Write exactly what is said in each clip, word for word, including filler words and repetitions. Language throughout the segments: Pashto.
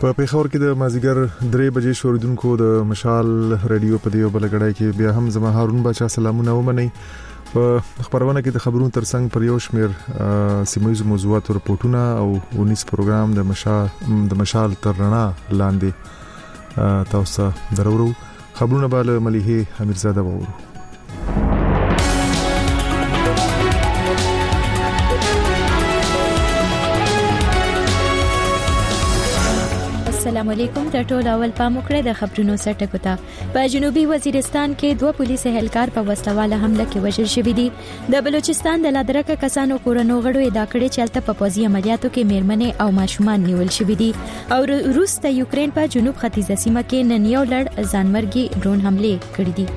په پیښور کې د مازیګر درې بجې شوریدونکو د مشال رادیو په دیو بلګړای کې بیا هم زما هارون بچا سلامونه ومني. په خبرونه کې د خبرونو ترڅنګ پر یو شمیر سیمایي موضوعات او رپورټونه او ونیس پروګرام د مشال د مشال ترنا لاندې تاسو درورو خبرونه به له مليحه امیرزاده وورو. السلام علیکم. د ټول اول پام وکړه د خبرونو سرټکو ته. په جنوبي وزیرستان کې دوه پولیس اهلکار په وسلواله حمله کې وژل شوي دي. د بلوچستان د لادرکه کسانو کورونو غړو ادعا کړې چې هلته په پوځي عملیاتو کې میرمنې او ماشومان نیول شوي دي. او روس د یوکرين په جنوب ختیځه سیمه کې نن یو لړ ځانمرګي ډرون حمله کړې دي.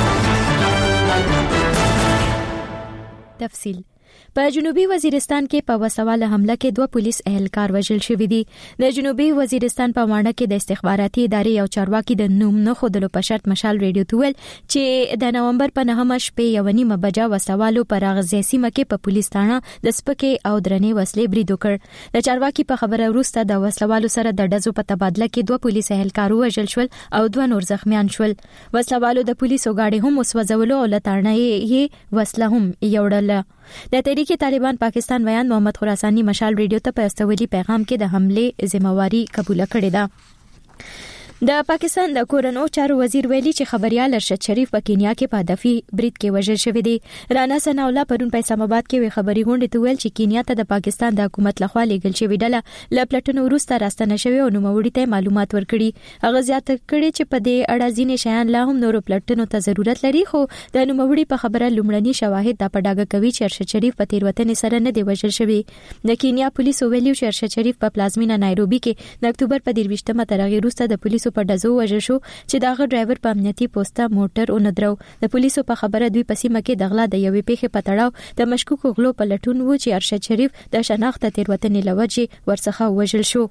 تفصیل په جنوبي وزیرستان کې په وسواله حمله کې دوه پولیس اهلکار وژل شوي دي. د جنوبي وزیرستان په ماڼه کې د استخباراتي ادارې یو چارواکي د نوم نه خودلو په شرط مشال ریډیو تویل چې د نومبر په نهمه شپې یو نیمه بجا وسوالو پر اغزي سیمه کې په پولیس تانه د سپکې او درنې وسلې برید وکړ. د چارواکي په خبره وروسته د وسلوالو سره د ډزو په تبادله کې دوه پولیس اهلکار وژل شول او دوه نور زخمیان شول. وسلوالو د پولیسو گاډي هم وسوځولو او لټانه یې وسله هم یوړله. د تحریک طالبان پاکستان ویان محمد خراسانی مشال ریډیو ته په استولي پیغام کې د حمله ذمہواری قبول کړې ده. د پاکستان د کورونو چارو وزیر ویلي چې خبريال ارشد شریف په کینیا کې په هدفي برید کې وژل شوی دی. رانا ثنا الله پرون په اسلام آباد کې وی خبري غونډه ته ویل چې کینیا ته د پاکستان د حکومت لخوا لیږل شوی ډله ل پلټنو وروسته راستنه شوی او نوموړي ته معلومات ورکړي. هغه زیاته کړي چې په دې اړه ځینې شیان لا هم نورو پلټنو ته ضرورت لري، خو د نوموړي په خبره لومړني شواهد د پډاګه کوي چې ارشد شریف په تیروتنې سره نه دی وژل شوی. د کینیا پولیسو ویلي چې ارشد شریف په پلازمینه نایروبي کې د اکتوبر په درویشتمه تر هغه وروسته د پولیسو په ډزو وژل چې داغه ډرایور په امنیتي پوسټه موټر اونډرو. د پولیسو په خبره دوی په سیمه کې د غلا د یوې پیښې په تړاو د مشکوکو غلو په لټون وو چې ارشد شریف د شناخت تیروتنې لوجې ورڅخه وژل شو.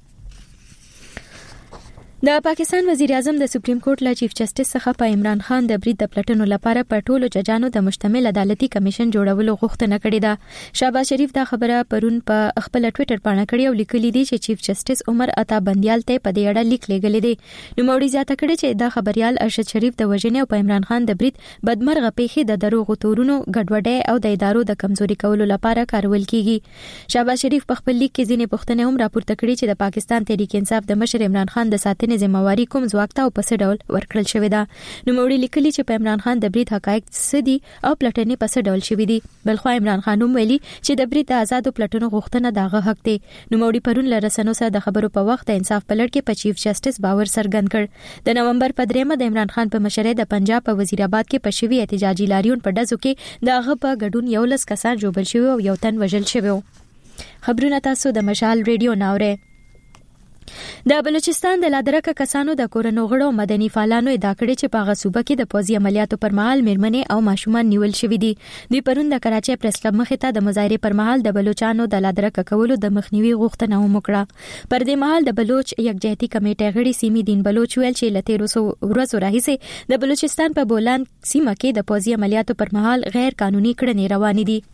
د پاکستان وزیر اعظم د سپریم کورټ له چیف جسټس څخه په عمران خان د برید د پلټنو لپاره په ټولو ججانو د مشتمل عدالتي کمیشن جوړولو غوښتنه کړې ده. شهباز شریف دا خبره پرون په خپل ټوئیټر باندې کړې او لیکلي دي چې چیف جسټس عمر عطا بندیال ته په دې اړه لیک لېږلی دی. نوموړي زیاته کړې چې دا خبريال ارشد شریف د وژنې او په عمران خان د برید بدمرغه پیښې د دروغو تورونو ګډوډۍ او د ادارو د کمزوري کولو لپاره کارول کیږي. شهباز شریف په خپل لیک کې ځینې پوښتنې هم راپورته کړې چې د پاکستان تحریک انصاف د مشر عمران خان د ساتنې ذمہواری کوم ځواک ته او په څه ډول ورکړل شوې ده. نوموړي لیکلي چې په عمران خان د برید حقایق څه دي او پلټنې په څه ډول شوې دي. بلخو عمران خان هم ویلي چې د برید د آزادو پلټنو غوښتنه دغه حق دی. نوموړي پرون له رسنیو سره د خبرو په وخت د انصاف په لړ کې په چیف جسټس باور څرګند کړ. د نومبر په دریمه د عمران خان په مشرۍ د پنجاب په وزیر آباد کې په شوی احتجاجي لاریون په ډزو کې دغه په ګډون یو لس کسان جوړل شوی او یو تن وژل شوی. خبرونه تاسو د مشال ریډیو ناوره. د بلوچستان د لادرکه کسانو د کورونو غړو مدني فعالانو ادعا کړې چې په هغه صوبه کې د پوځي عملیاتو پر مهال میرمنې او ماشومان نیول شوي دي. دوی پرون د کراچۍ پریس کلب مخې ته د مظاهرې پر مهال د بلوچستانو د لادرکه کولو د مخنیوي غوښتنه هم وکړه. پر دې مهال د بلوچ یکجهتي کمیټې غړي سیمي دین بلوچ ویل چې له تیرو ورځو راهیسې د بلوچستان په بولان سیمه کې د پوځي عملیاتو پر مهال غیر قانوني کړنې روانې دي.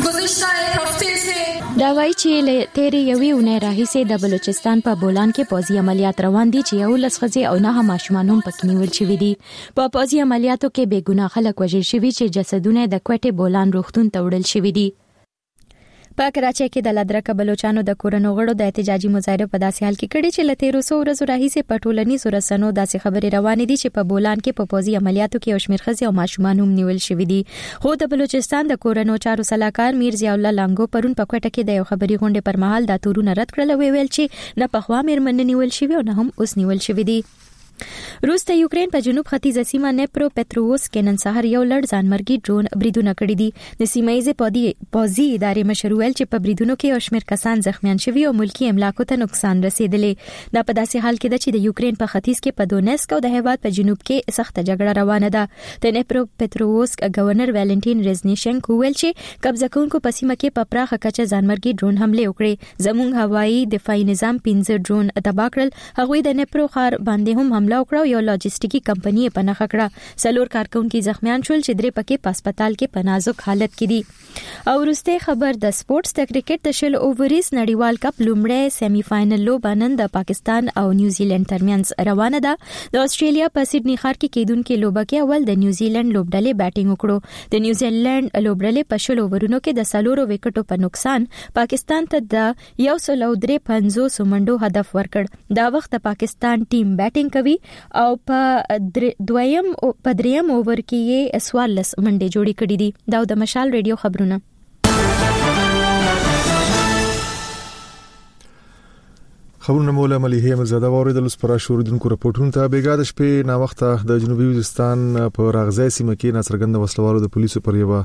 دا وایي چې له تیرې یوې اونۍ راهیسې د بلوچستان په بولان کې پوځي عملیات روان دي چې یو لس ښځې او نه ماشومان هم پکې نیول شوي دي. په پوځي عملیاتو کې بې ګناه خلک وژل شوي چې جسدونه د کوټې بولان روغتون ته وړل شوي دي. په کراچۍ کې د لادرکه بلوچانو د کورونو غړو د احتجاجي مظاهره په داسې حال کې کړي چې له تیرو څو ورځو راهیسې په ټولنیزو رسنیو داسې خبرې روانې دي چې په بولان کې په پوځي عملیاتو کې یو شمېر ښځې او ماشومان هم نیول شوي دي. خو د بلوچستان د کورونو چارو سلاکار میر ضیاء الله لانګو پرون په کوټه کې د یو خبري غونډې پر مهال دا تورونه رد کړل او ویل چې نه پخوا میرمنې نیول شوي او نه هم اوس نیول شوي دي. روس د یوکرين په جنوب ختیځه سیمه نیپرو پترووس کې نن سهار یو لړ ځانمرګي ډرون بریدونه کړي دي. د سیمایي پوځي ادارې مشر ویل چې په بریدونو کې یو شمېر کسان زخمیان شوي او ملکی املاکو ته نقصان رسیدلی. دا په داسې حال کې ده چې د یوکرين په ختیځ کې په دونیسک او د هیواد په جنوب کې سخت جګړه روانه ده. د نیپرو پترووس گورنر والنټین رزنیشنکو ویل چې قبضه کوونکو په سیمه کې په پراخه کچه ځانمرګي ډرون حمله وکړي. زموږ هوایي دفاعي نظام پنځه ډرون تباه کړل. هغوی د نیپرو ښار باندې هم حمله وکړه، یو لاجستیکي کمپنی په نخښه کړه. څلور کارکونکو زخمیان شول چې درې پکې په هسپتال کې په نازک حالت کې دي. او وروسته خبر د سپورتس د کرکټ د شل اوورز نړیوال کپ لومړی سیمي فائنل لوبه نن د پاکستان او نیوزیلند ترمنځ روانه ده. د استرالیا په سیدنی ښار کې کېدونکې لوبه کې اول د نیوزیلند لوبډلې بیټینګ وکړو. د نیوزیلند لوبډلې په شل اوورونو کې د څلورو وکټو په نقصان پاکستان ته د یو سل او درې پنځوس منډو هدف ورکړ. دا وخت د پاکستان ټیم بیټینګ کوي او په دویم په دریم اوور کې یې سوالس منډې جوړې کړې دي. دا د مشال ریډیو خبرونه. خبرونه مولا مليحه مزاده اوریدل سپرا شوردونکو رپورټونو ته بیګا د شپې نا وخته د جنوبي وزیرستان په راغزای سیمه کې ناڅرګند وسلوالو د پولیسو پر یو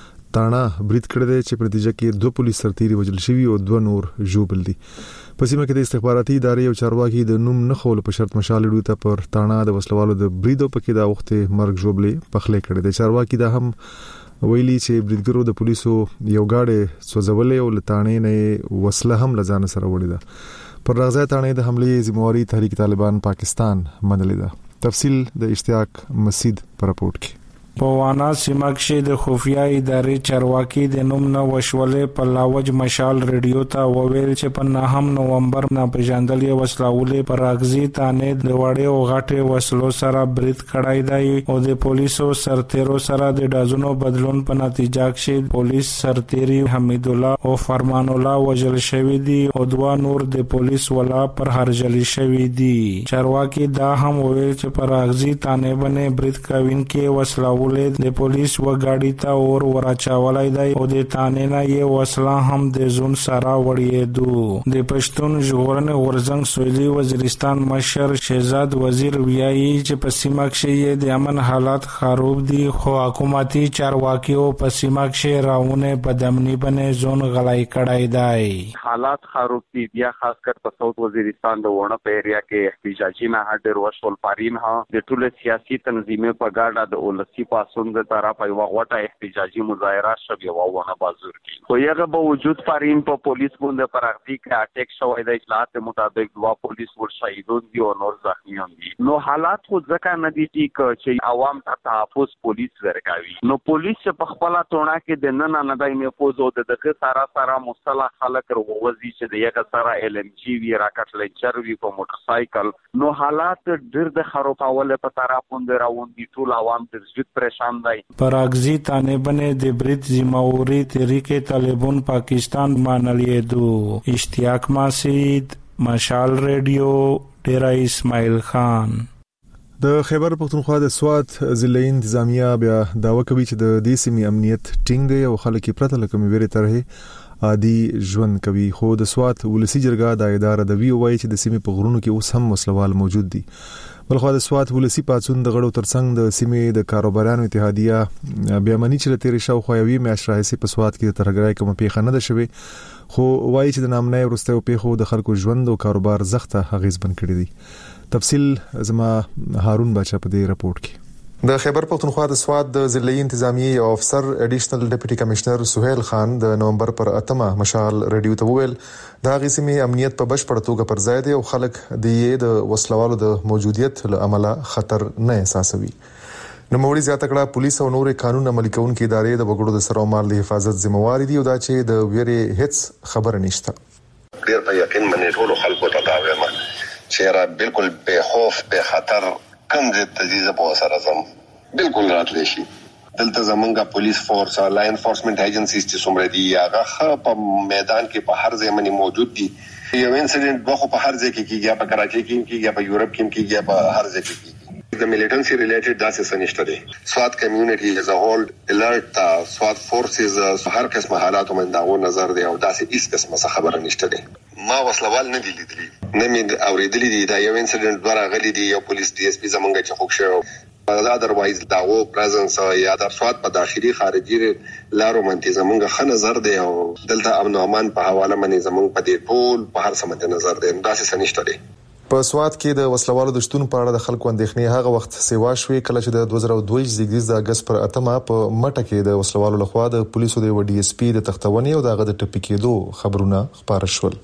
تاڼه برید کړی دی چې په نتیجه کې دوه پولیس سرتیري وژل شوي او دوه نور ژوبل دي. په سیمه کې د استخباراتي ادارې او چارواکي د نوم نه خول په شرط مشال ډو ته پر تاڼه د وسلوالو د بریدو پکې دا وخت مرګ ژوبلې پخلې کړی دی. چارواکي دا هم ویلي چې بریدګرو د پولیسو یو گاډي سوځولې او لټانې نه وسله هم لزان سره وړي ده. پر راغزای تانې د حمله ذمہواری تحریک طالبان پاکستان منلې ده. تفصیل د اشتیاق مسید پر رپورت کې. په وانا سیمه کې د خفیه ادارې چارواکي د نوم نه وشولې په لاوج مشال ریډیو ته وویل چې په نهم نومبر نه پېژندلې وسلهولې پر راغزي تانې د وړې او غټې وسلو سره برید کړای دی او د پولیسو سرتیرو سره د ډازونو بدلون په نتیجه کې پولیس سرتیري حمید الله او فرمان الله وژل شوی دي او دوه نور د پولیس ولا پر هرجلی شوی دي. چارواکي دا هم وویل چې پر راغزي تانې باندې برید کوونکي وسلو د پولیس و گاڑی ته اور ورچاولای دی او د تانې نه یې وسله هم د زون سره وړیدو. د پښتون ژغورنې غورځنګ سویلي وزیرستان مشر شهزاد وزیر ویایي چې په سیمه کې د امن حالات خراب دي خو حکومتي چارواکي او په سیمه کې راونه په دمنی باندې زون غلای کړای دی. حالات خراب دي بیا خاص کر په ساوث وزیرستان د ونه په ایریا کې احتجاجي نه هډر وشول پارین ها د ټول سیاسي تنظیمونو په ګاډه د اولسی پاسون د طرف یو غوټه احتجاجي مظاهره شوه او ونه بازور کی خو یغه به وجود پارین په پولیس باندې پرغتی کې اٹیک شوی د اطلاعات مطابق دوا پولیس ور شهیدون دي او نور زخمیان دي. نو حالات خو ځکه نه دي چې عوام ته تحفظ پولیس ورکوي. نو پولیس په خپل تونه کې د نن نه دای مې پوزو د دغه سارا سارا مصطلح خلک وروزي چې د یغه سارا ال ام جی وی راکټ لنچر وی په موټر سایکل. نو حالات ډېر د خرابواله په طرف باندې راوون دي. ټول عوام د زړه پریشان دي. پراغزی تانه بنه د برید ذمہواری تحریک طالبان پاکستان منلې دو. اشتیاق مسید مشال ریډیو ډیرا اسماعیل خان. د خیبر پختونخوا د سوات ضلعي انتظامیه بیا داوا کوي چې د دې سیمې امنیت ټینګ دی او خلک پرته لکه ویری ترې عادي ژوند کوي. خو د سوات ولسی جرګه د ادارې د وی وایي چې د سیمې په غرونو کې اوس هم مسلوال موجود دي. بلخو د سوات ولسی پاتون د غړو ترڅنګ د سیمې د کاروبارانو اتحادیه بیا منی چې تیر شاو خوایوي میاش راځي په سوات کې د ترګرای کوم پیښه نه ده شوی خو وایي چې د نامنۍ ورسته پیښو د خلکو ژوند او کاروبار زخته اغیز بن کړی دي. تفصیل زما هارون بچا په دې رپورت کې. د خیبر پختونخوا د سوات د ضلعي انتظامیه او افسر اډیشنل ډیپټي کمشنر سہیل خان د نومبر پر اتمه مشال ریډیو ته وویل دا غیسمي امنیت په بشپړ توګه پر ځای دی او خلک د یې د وسلوالو د موجودیت له امله خطر نه احساسوي. نو موري زیاته کړه پولیس او نور قانون عملي کوونکې ادارې د وګړو د سر او مال د حفاظت ذمہواری دي او دا چې د ویری هیڅ خبر نشته. ډیر په یقین باندې ټول خلکو ته دا وایم چې را بالکل به خوف به خطر کم دې تجهیز په سره زم بالکل راتلی شي. دلته زمونږه پولیس فورس او لا انفورسمنت ایجنسیز چې څومره دي هغه په میدان کې په هر ځای باندې موجود دي. یو انسیډنټ به په هر ځای کې کیږي په کراچي کې کیږي په یورپ کې کیږي په هر ځای کې کیږي. د ملیټنسي ریلیټډ داسې سنشته دي. سوات کمیونټي از ا هول الرټ تا سوات فورسز هر قسم حالاتو باندې داو نظر دی او داسې هیڅ قسمه خبره نشته دي. ما وسلوال نه دي لیدلي نه مې اوریدلي دي. دا یو انسیډنټ ورغلی غلي دي یو پولیس ډي اس پی زمونږه چې خوښ شو otherwise داو پریزنس یا در سوات په داخلي خارجي لارو منځ زمونږه خ نظر دی او دلته امن او امان په حواله باندې زمونږ په دې ټول په هر سمند نظر دی. داسې سنشته دي. په سوات کې د وسلوالو د شتون په اړه د خلکو اندېښنې هغه وخت سیوا شوې کله چې د دوه زره دوه زیږدیز د اگست پر اتمه په مټه کې د وسلوالو لخوا د پولیسو د ډي اس پی د تختونې او دغه د ټپي کېدو خبرونه خبر شول.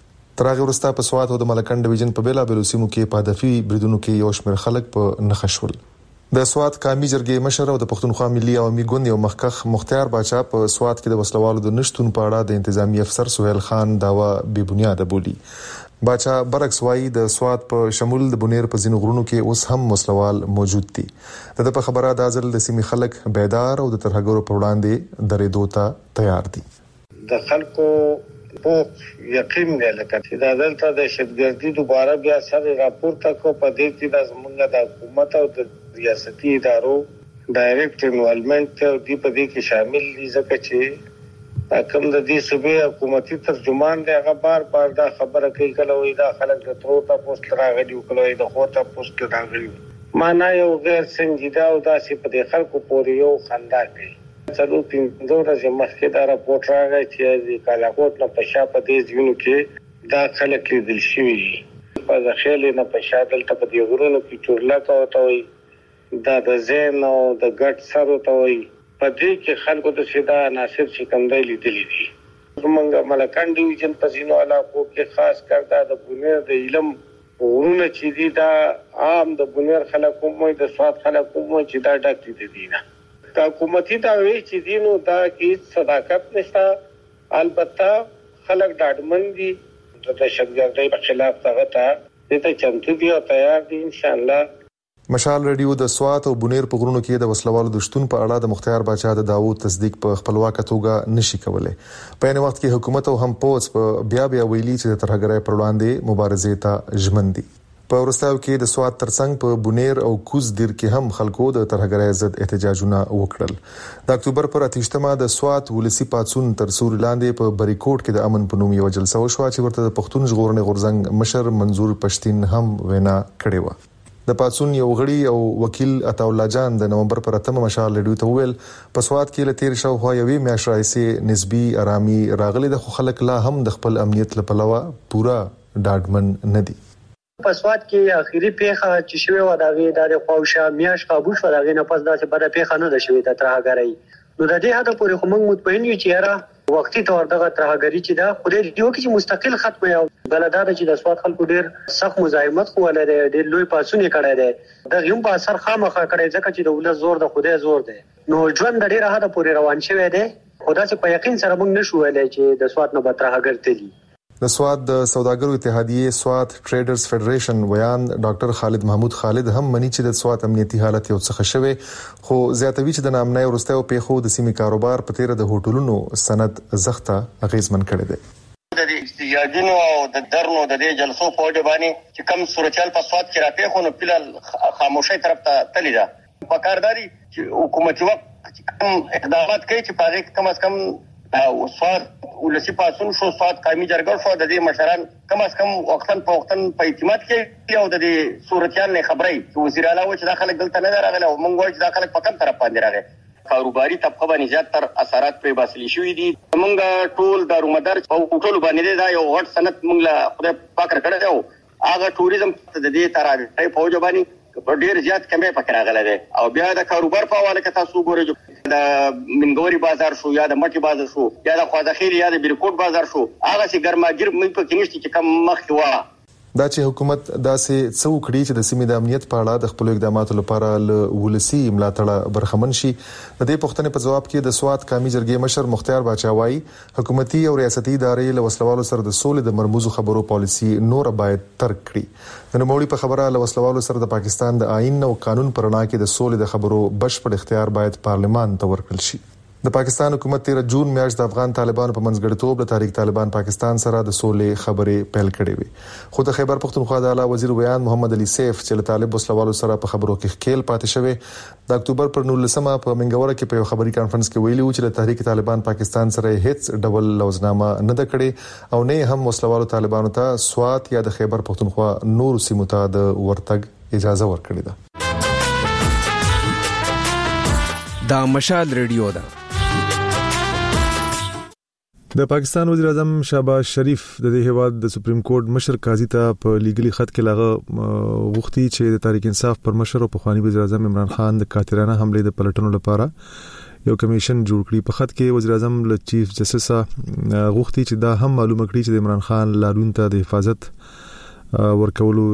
ترغه ورسته په سوات او د ملکن ډیویژن په بیلا بیلو سیمو کې په هدفي بریدونو کې یو شمېر خلک په نخښول. د سوات قومي جرګې مشر او د پښتونخوا ملي عوامي ګوند یو مخکخ مختار باچا په سوات کې د وسلوالو د نشټون په اړه د انتظامی افسر سہیل خان داوا بے بنیاد بولی. باچا برعکس وایي د سوات په شمول د بنیر په ځینو غرونو کې اوس هم وسلوال موجود دي. د په خبره د ازل د سیمې خلک بیدار او د ترهګرو پر وړاندې درېدو ته تیار دي. د خلکو په یقین نه لکه چې د دلته د شتګردي دوباره بیا سره راپورته کو په دې کې د زمونږ د حکومت او د ریاستي ادارو ډایرکټ انوالومنت او دی په دې کې شامل دي ځکه چې کوم د دې صوبې حکومتي ترجمان دی هغه بار بار دا خبره کوي کله وي دا خلک د تروتا پوسټ راغلي او کله د خوتا پوسټ راغلي معنا یو غیر سنجیده او داسې په دې خلکو پورې یو خندا کوي. څلور پنځه ورځې مخکې دا راپورټ راغی چې د کالاکوټ نه په شا په دې ځینو کې دا خلک لیدل شوي دي په ځخېلې نه په شا دلته په دې غرونو کې چورلکه ورته وایي دا د زین او د ګډ سر ورته وایي په دې کې خلکو ته سیدا ناصر شکندای لیدلې دي. زمونږ ملکن ډیویژن په ځینو علاقو کې خاص کر دا د بنیر د علم ورونه چې دي دا عام د بنیر خلکو مو د سواد خلکو مو چې دا ډاکټي دي دینه دا حکومتي دا وی چې دینو دا کې صداقت نشته. البته خلک ډاډمن دي د شتګردۍ په خلاف هغه ته ته چمتو دي او تیار دي ان شاء الله. مشال ریډیو د سوات او بنیر په غرونو کې د وسلوالو د شتون په اړه د مختار باچا د داوود تصدیق په خپلواکه توګه نشي کولای. په یوه وخت کې حکومت او هم پوز په بیا بیا ویلي چې د ترهګرۍ پر وړاندې مبارزې ته ژمن دي. په ورستاو کې د سوات ترڅنګ په بنیر او کوز دیر کې هم خلکو د ترهګرۍ ضد احتجاجونه وکړل. د اکتوبر پر اتیشتمه د سوات ولسی پاتسون تر سوري لاندې په بریکوټ کې د امن په نوم یو جلسه وشوه چې ورته د پښتون ژغورنې غورځنګ مشر منظور پښتين هم وینا کړې و. د پاتسون یو غړي او وکیل عطا الله جان د نومبر پر اتمه مشال ریډیو ته ویل په سوات کې لتیر شو خو یوې میاشت راځي نسبی آرامي راغلي د خلک لا هم د خپل امنیت لپاره پورا ډاډمن نه دي. په سوات کې اخیری پیښه چې شوی و دا غي د خواوشا میاش قابو شو دا غي نه پس داسې بده پیښه نه ده شوی د ترهګرۍ. نو د دې هدا پورې خو موږ مطمئن یو چې را وختي تور دغه ترهګری چې دا خوري دیو کې مستقل ختمه یو بلدار چې د سوات خلکو ډیر سخت مزاحمت خو ولري ډیر لوی پاسونه کړی دی د یم په اثر خامخا کړی ځکه چې د ولر زور د خدای زور دی. نو ژوند ډیر هدا پورې روان شوی دی خدا چې په یقین سره موږ نشو ویلای چې د سوات نه به ترهګر تللی. د سوات د سوداګرو اتحادیه سوات ټریډرز فدریشن ویان ډاکټر خالد محمود خالد هم مني چې د سوات امنیتي حالت یو څه شوه خو زیاتوي چې د نامنۍ ورستیو پیښو د سیمې کاروبار په تیر د هوټلونو سند زخته اغیزمن کړی دی. د استیاجونو او د درنو د دې جلسو په وجه باندې چې کم صورتحال په سوات کې راپېښ خو نو فلال خاموشي طرف ته تللی ده. په کارداري چې حکومتي وخت کم اقدامات کوي چې په دې کم از کم او سواد ولسی پاسون شو سواد قومي جرګه شو د دې مشران کم از کم وختن په وختن په اعتماد کې او د دې صورتحال نه خبري چې وزیر اعلی و چې داخله دلته نه راغله او مونږ وایو چې داخله په کم طرف باندې راغله. کاروباري طبقه باندې زیات تر اثرات پرې باسلی شوې دي. مونږ ټول دارومدار او ټول باندې دا یو غټ سند مونږ لا خدای پاک راکړی او هغه ټوریزم د دې ترابې په وجه باندې ډیر زیات کمه پکې راغله ده او بیا د کاروبار په حواله کې تاسو ګورئ د منګوري بازار شو یا د مټي بازار شو یا د خواځخیل یا د بیرکوټ بازار شو هغه سي ګرماګیر مې په کې نشته چې کم مخ و دا چې حکومت داسې څوکړي چې د سیمې د امنیت په اړه د خپل اقداماتو لپاره ل ولسی ملاتړ برخمن شي. د دې پوښتنې په جواب کې د سوات قومي جرګې مشر مختار باچا وایي حکومتي او ریاستي ادارې له وسلوالو سره د سولې د مرموزو خبرو پالیسي نور باید ترک کړي. د نوموړي په خبره له وسلوالو سره د پاکستان د آئین او قانون پر وړاندې کې د سولې د خبرو بشپړ اختیار باید پارلمان ته ورکړل شي. د پاکستان حکومت تیر جون میاشت د افغان طالبانو په منځګړیتوب د تحریک طالبان پاکستان سره د سولې خبرې پیل کړې وي خو د خیبر پختونخوا د اعلی وزیر ویان محمد علي سیف چې له طالب وسلوالو سره په خبرو کې خېل پاتې شوی د اکتوبر پر نولسمه په منګوره کې په یو خبري کانفرنس کې ویلي و چې د تحریک طالبان پاکستان سره هیڅ ډول لوزنامه نه ده کړې او نه هم وسلوالو طالبانو ته سوات یا د خیبر پختونخوا نور سیمو ته د ورتګ اجازه ورکړې ده. دا مشال ریډیو ده. د پاکستان وزیر اعظم شهباز شریف د دې هواد د سپریم کورټ مشر قاضي ته په لیګلي خط کې لاغه وختي چې د تحریک انصاف پر مشر او پخوانی وزیر اعظم عمران خان د قاتلانه حمله د پلټنو لپاره یو کمیشن جوړ کړی. په خط کې وزیر اعظم له چیف جسټس غوښتي چې دا هم معلومه کړي چې عمران خان لاریون ته د حفاظت ورکولو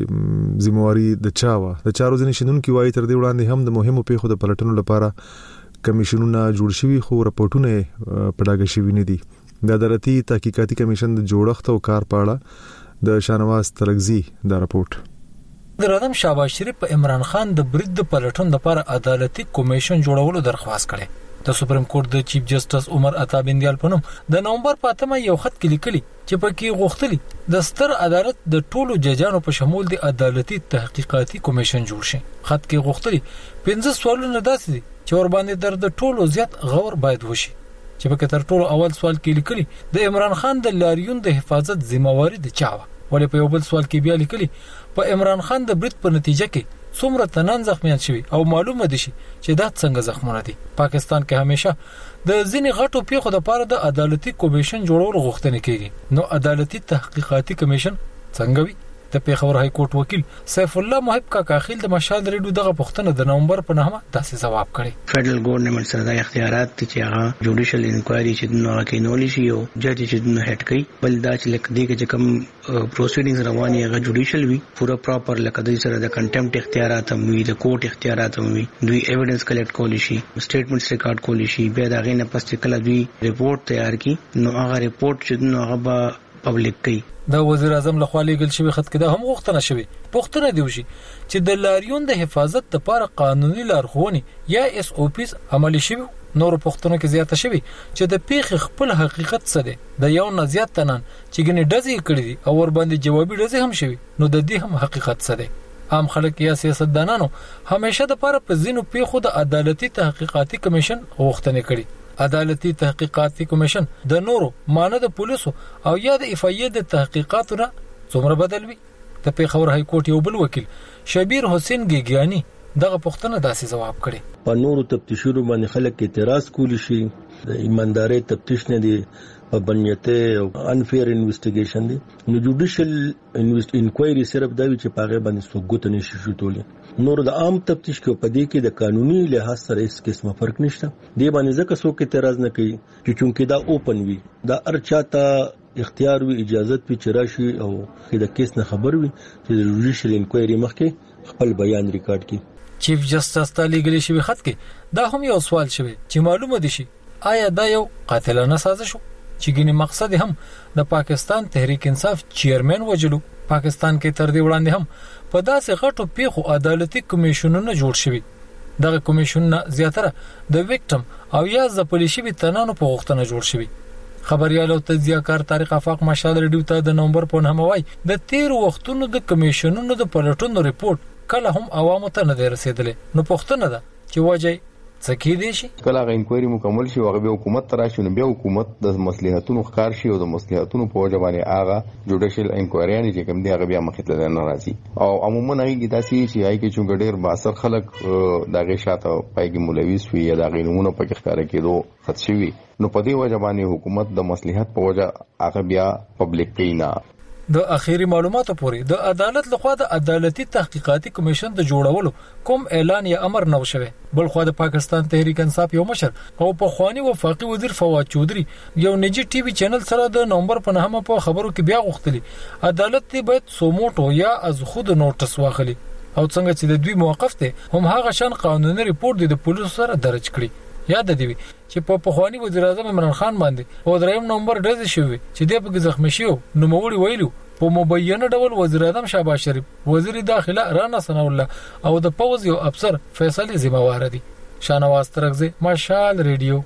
ذمہواری د چاوه. د چارو ځنې شندونکو وايي تر دې وړاندې هم د مهمو پیښو د پلټنو لپاره کمیشنونه جوړ شوي خو راپورټونه په ډاګه شوي نه دي. د عدالتي تحقیقاتي کمیشن د جوړښت او کار په اړه د شانواز ترغزي دا راپورټ. وزیر اعظم شهباز شریف په عمران خان د برید د پلټون لپاره عدالتي کمیشن جوړولو درخواست کړي. د سپریم کورټ د چیف جسټس عمر عطا بندیال په نوم د نومبر په اتمه یو خط کې لیکلي چې پکې غوښتلي د ستر عدالت د ټولو ججانو په شمول د عدالتي تحقیقاتي کمیشن جوړ شي. خط کې غوښتلي پنځه سوالونه داسې دي چې ور باندې در د ټولو زیات غور باید وشي. چې پکې تر ټولو اول سوال کې لیکلي د عمران خان د لاریون د حفاظت ذمہواری د چاوه. ولې په یو بل سوال کې بیا لیکلي په عمران خان د برید په نتیجه کې څومره تنان زخمیان شوي او معلومه دي چې دا څنګه زخمونه دي. پاکستان کې همیشه د ځینې غټو پیښو لپاره د عدالتي کمیشن جوړول غوښتنه کیږي. نو عدالتي تحقیقاتي کمیشن څنګه وي؟ د پیښور های کورټ وکیل سیف الله محب کاکا خیل د مشال ریډیو دغه پښتنه د نومبر په نهمه داسې جواب کړي. فدرل ګورنمنت سره د اختیارات چې هغه جوډیشل انکوایري چې نو کې نو لشي او جج چې نو هټ کوي بل دا چې لکه دې کې کوم پروسیډینګز رواني هغه جوډیشل وي پورا پراپر لکه د سره د کنټمپټ اختیارات هم وي د کورټ اختیارات هم وي دوی ایویډنس کلیکټ کولی شي سټیټمنټس ریکارډ کولی شي بیا دا غینه پس کله دوی ریپورت تیار کی نو هغه ریپورت چې نو هغه به پبلک کوي. د وزیر اعظم له خوا لیږل شوی خط کې دا هم غوښتنه شوی پوښتنه دی وشي چې د لاریون د حفاظت لپاره قانوني لارښوونې یا اس او پیز عملي شوی. نور پوښتنه کې زیاته شوی چې د پیښ خپل حقیقت څه دی. د یو نه زیات تنان چې ګنې ډزې کړې دي او ور باندې جوابي ډزې هم شوی نو د دې هم حقیقت څه دی. عام خلک یا سیاستدانانو همیشه د لپاره په ځینو پیښو د عدالتي تحقیقاتي کمیشن غوښتنه کړي. عدالتي تحقیقاتي کمیشن د نورو مانه د پولیسو او یا د اف ای د تحقیقاتو نه څومره بدل وي. د پیښور های کورټ یو بل وکیل شبیر حسین ګیګیانی دغه پښتنه داسې جواب کړي. په نورو تفتیشونو باندې خلک اعتراض کولی شي د ایمانداري تفتیش نه دي په بنیته او انفیر انویسټیګیشن دي. نو جوډیشل انکوایري صرف دا وی چې پاغه باندې سوګوت نه شي شوتولې. نور د عام تفتیش کې په دې کې د قانوني لحاظ سره هیڅ قسمه فرق نشته. دی باندې ځکه څوک اعتراض نه کوي چې چونکه دا اوپن وي دا ارچاته اختیار وی اجازت په چرشي او د کیس نه خبر وي چې د جوډیشل انکوایري مخکې خپل بیان ریکارډ کړي. چیف جسټس تعالی غلی شوی خط کې دا هم یو سوال شوی چې معلومه دي شي آیا دا یو قاتلانه سازش و چې ګینه مقصد هم د پاکستان تحریک انصاف چیرمن وجلو. پاکستان کې تر دې وړاندې هم په داسې غټو پیښو عدالتي کمیشنونه جوړ شوي. دغه کمیشنونه زیاتره د وکټم او یا ځپل شوي تنانو په غوښتنه جوړ شوي. خبريال او تجزیه‌کار طارق افاق مشال ریډیو ته د نومبر په نهمه وای د تیر وختونو د کمیشنونو د پلټونو ریپورت کله هم عوامو ته نه رسیدلې. نو پښتنه ده چې وجه څه کې دي شي کله غو انکوایري مکمل شي او غو حکومت تراشي نو بیا حکومت د مصلحتونو ښکار شي او د مصلحتونو په وجه باندې هغه جوډیشل انکوایري نه چې کوم دی هغه بیا مخې ته نه راځي او عموما هغه کی تاسو چې هغه کې چې ډېر باثر خلک دغه شاته پایګي مولویس وي یا دغه نمونه پکې ښکار کېدو خط شي نو په دې وجه باندې حکومت د مصلحت په وجه هغه بیا پبلک کینا. د اخیری معلوماتو پورې د عدالت لخوا د عدالتي تحقیقاتي کمیشن د جوړولو کوم اعلان یا امر نه وشوي. بل خو د پاکستان تحریک انصاف یو مشر او په خواني وفاقي وزیر فواد چودري یو نجی ټي وي چینل سره د نومبر په نهمه په خبرو کې بیا غوښتلی عدالت ته باید سوموټو یا از خود نوټس واخلي او څنګه چې د دوی موقف ته هم هغه شان قانوني ریپورت د پولیسو سره درج کړي. یاد دی چې په پخوانی وزیر اعظم عمران خان باندې او دریم نومبر ډز شوی چې د په زخمی شو نو موري ویلو په مبینه ډول وزیر اعظم شهباز شریف وزیر داخله رانا ثنا الله او د پوز یو افسر فیصل ذمہوار دي. شانواز ترغزی مشال ریډیو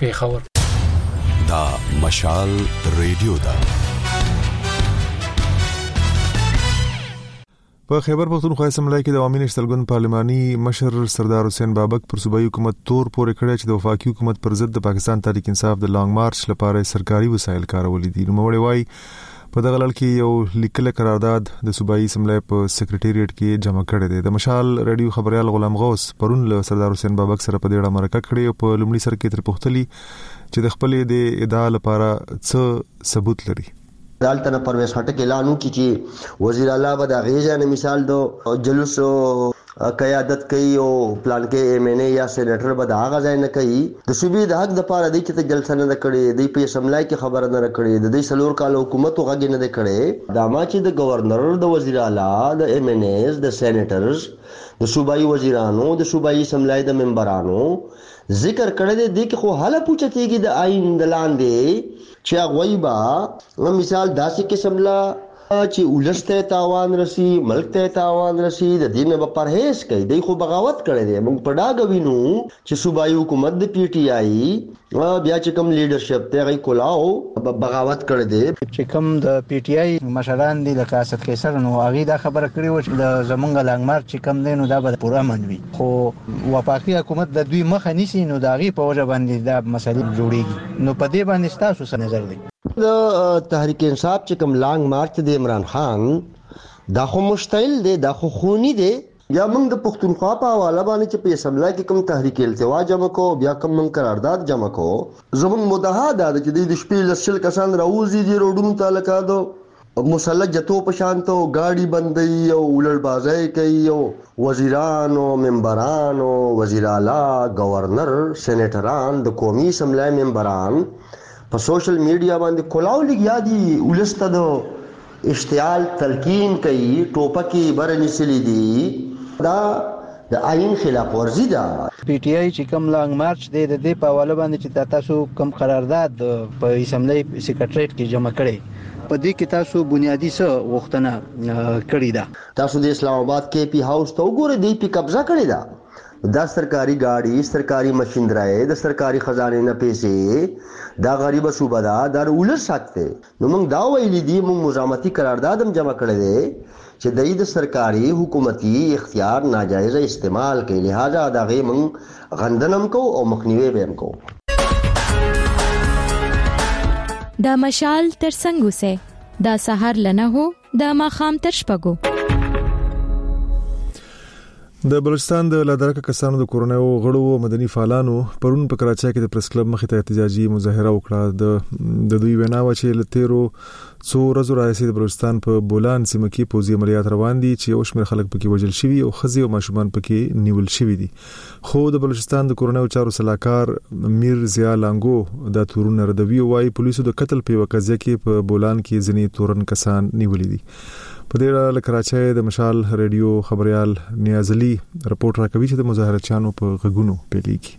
پیښور. دا مشال ریډیو دا په خیبر پختونخوا اسمبلی کې د عوامي نشتلګون پارلماني مشر سردار حسین بابک پر صوبایي حکومت تور پورې کړی چې د وفاقي حکومت پر ضد د پاکستان تحریک انصاف د لانګ مارچ لپاره سرکاري وسایل کارولې دي. نو مړی وای په دغه لړ کې یو لیکل قرارداد د صوبایي اسمبلی په سیکریټریټ کې جمع کړی دی. د مشال ریډیو خبريال غلام غوث پرون له سردار حسین بابک سره په دې اړه مرکه کړې او په لومړي سر کې تر پوښتلی چې د خپلې د ادعا لپاره څه ثبوت لري. دالته پرویز هټک اعلان وکړي چې وزیر اعلی به د غیژه نه مثال دو جلوس قیادت کوي او پلان کې ایم ان ای یا سېنیټر به دا غځای نه کوي د صوبې د حق د پاره دی چې جلسه نه کړي دی په اسمبلی کې خبره نه کړي د دې سلور کال حکومت غږ نه کړي دا ما چې د گورنر د وزیر اعلی د ایم ان ایز د سېنیټرز د صوبایي وزیرانو د صوبایي اسمبلی د ممبرانو ذکر کړی دی کې خو حاله پوښتنه کیږي د آئین د لاندې چې غویبا مثال داسې قسم لا چې ولسته تاوان رسی ملک ته تاوان رسی د دین په پرهیز کوي دی خو بغاوت کړي دي موږ په ډاګ وینو چې صوبایي حکومت د پی ټی آی بیا چې کوم لیډرشپ ته غي کولاو بغاوت کړي دي چې کوم د پی ټی آی مشران دي لکه اسد قیصر نو هغه دا خبره کړې و چې د زمونږ لنګمار چې کوم دي نو دا به پوره منوي خو وفاقي حکومت د دوی مخه نیسي نو دا غي په وجه باندې دا مسلې جوړيږي نو په دې باندې تاسو څه نظر دی د تحریک انصاف چې کوم لانګ مارچ د عمران خان دا خو مشتعل دی دا خو خونی دی یا موږ د پښتونخوا په حواله باندې چې په اسمبلی کې کوم تحریک التوا جمع کو بیا کوم قرارداد جمع کو زموږ مدعا ده چې د شپې لسل کسان راوځي دي روډونو تعلق دو مسلح جتو پشانتو گاڑی بندي او ولړبازي کوي او وزیرانو ممبرانو وزیر اعلی گورنر سېنیټران د قومي اسمبلی ممبران په سوشل میډیا باندې کولاو لګیا دي ولسته د اشتعال تلقین کوي ټوپکي برني سلی دي دا د آئین خلاف ورزي ده پی ټی آی چې کوم لانګ مارچ دی د دې په حواله باندې چې تاسو کوم قرارداد په اسمبلی سیکریټریټ کې جمع کړي په دې کې تاسو بنیادی څه وختونه کړی ده تاسو د اسلام آباد کې پی هاوس ته وګورئ دی په قبضه کړی ده دا سرکاري گاڑی سرکاري مشینرای د سرکاري خزانه نه پیسې دا غریب صوبه دا د ولر ساتي نو موږ دا ویلي دي موږ مزامتي قرارداد هم جمع کړی دی چې د سرکاري حکومتي اختیار ناجایز استعمال کوي لہذا دا غي موږ غندنم کو او مخنیوي به هم کو دا مشال تر څنګه سه دا سحر لنه هو دا ماخام تر شپګو د بلوچستان د لادرکه کسانو د کورونو غړو او مدني فعالانو پرون په کراچۍ کې د پریس کلب مخې ته احتجاجي مظاهره وکړه د د دوی وینا و چې لتیرو څو ورځې راځي د بلوچستان په بولان سیمه کې پوزي عملیات روان دي چې یو شمېر خلک پکې وژل شوي او خزي او ماشومان پکې نیول شوي دي خو د بلوچستان د کورونو چارو صلاحکار میر ضیا لانګو د تورن ردوی وايي پولیسو د قتل په وقایع کې په بولان کې ځنی تورن کسان نیولې دي په دې اړه کراچۍ د مشال ریډیو خبريال نیاز علي رپورټ راکوي چې د مظاهرچیانو په غږونو پیلېږي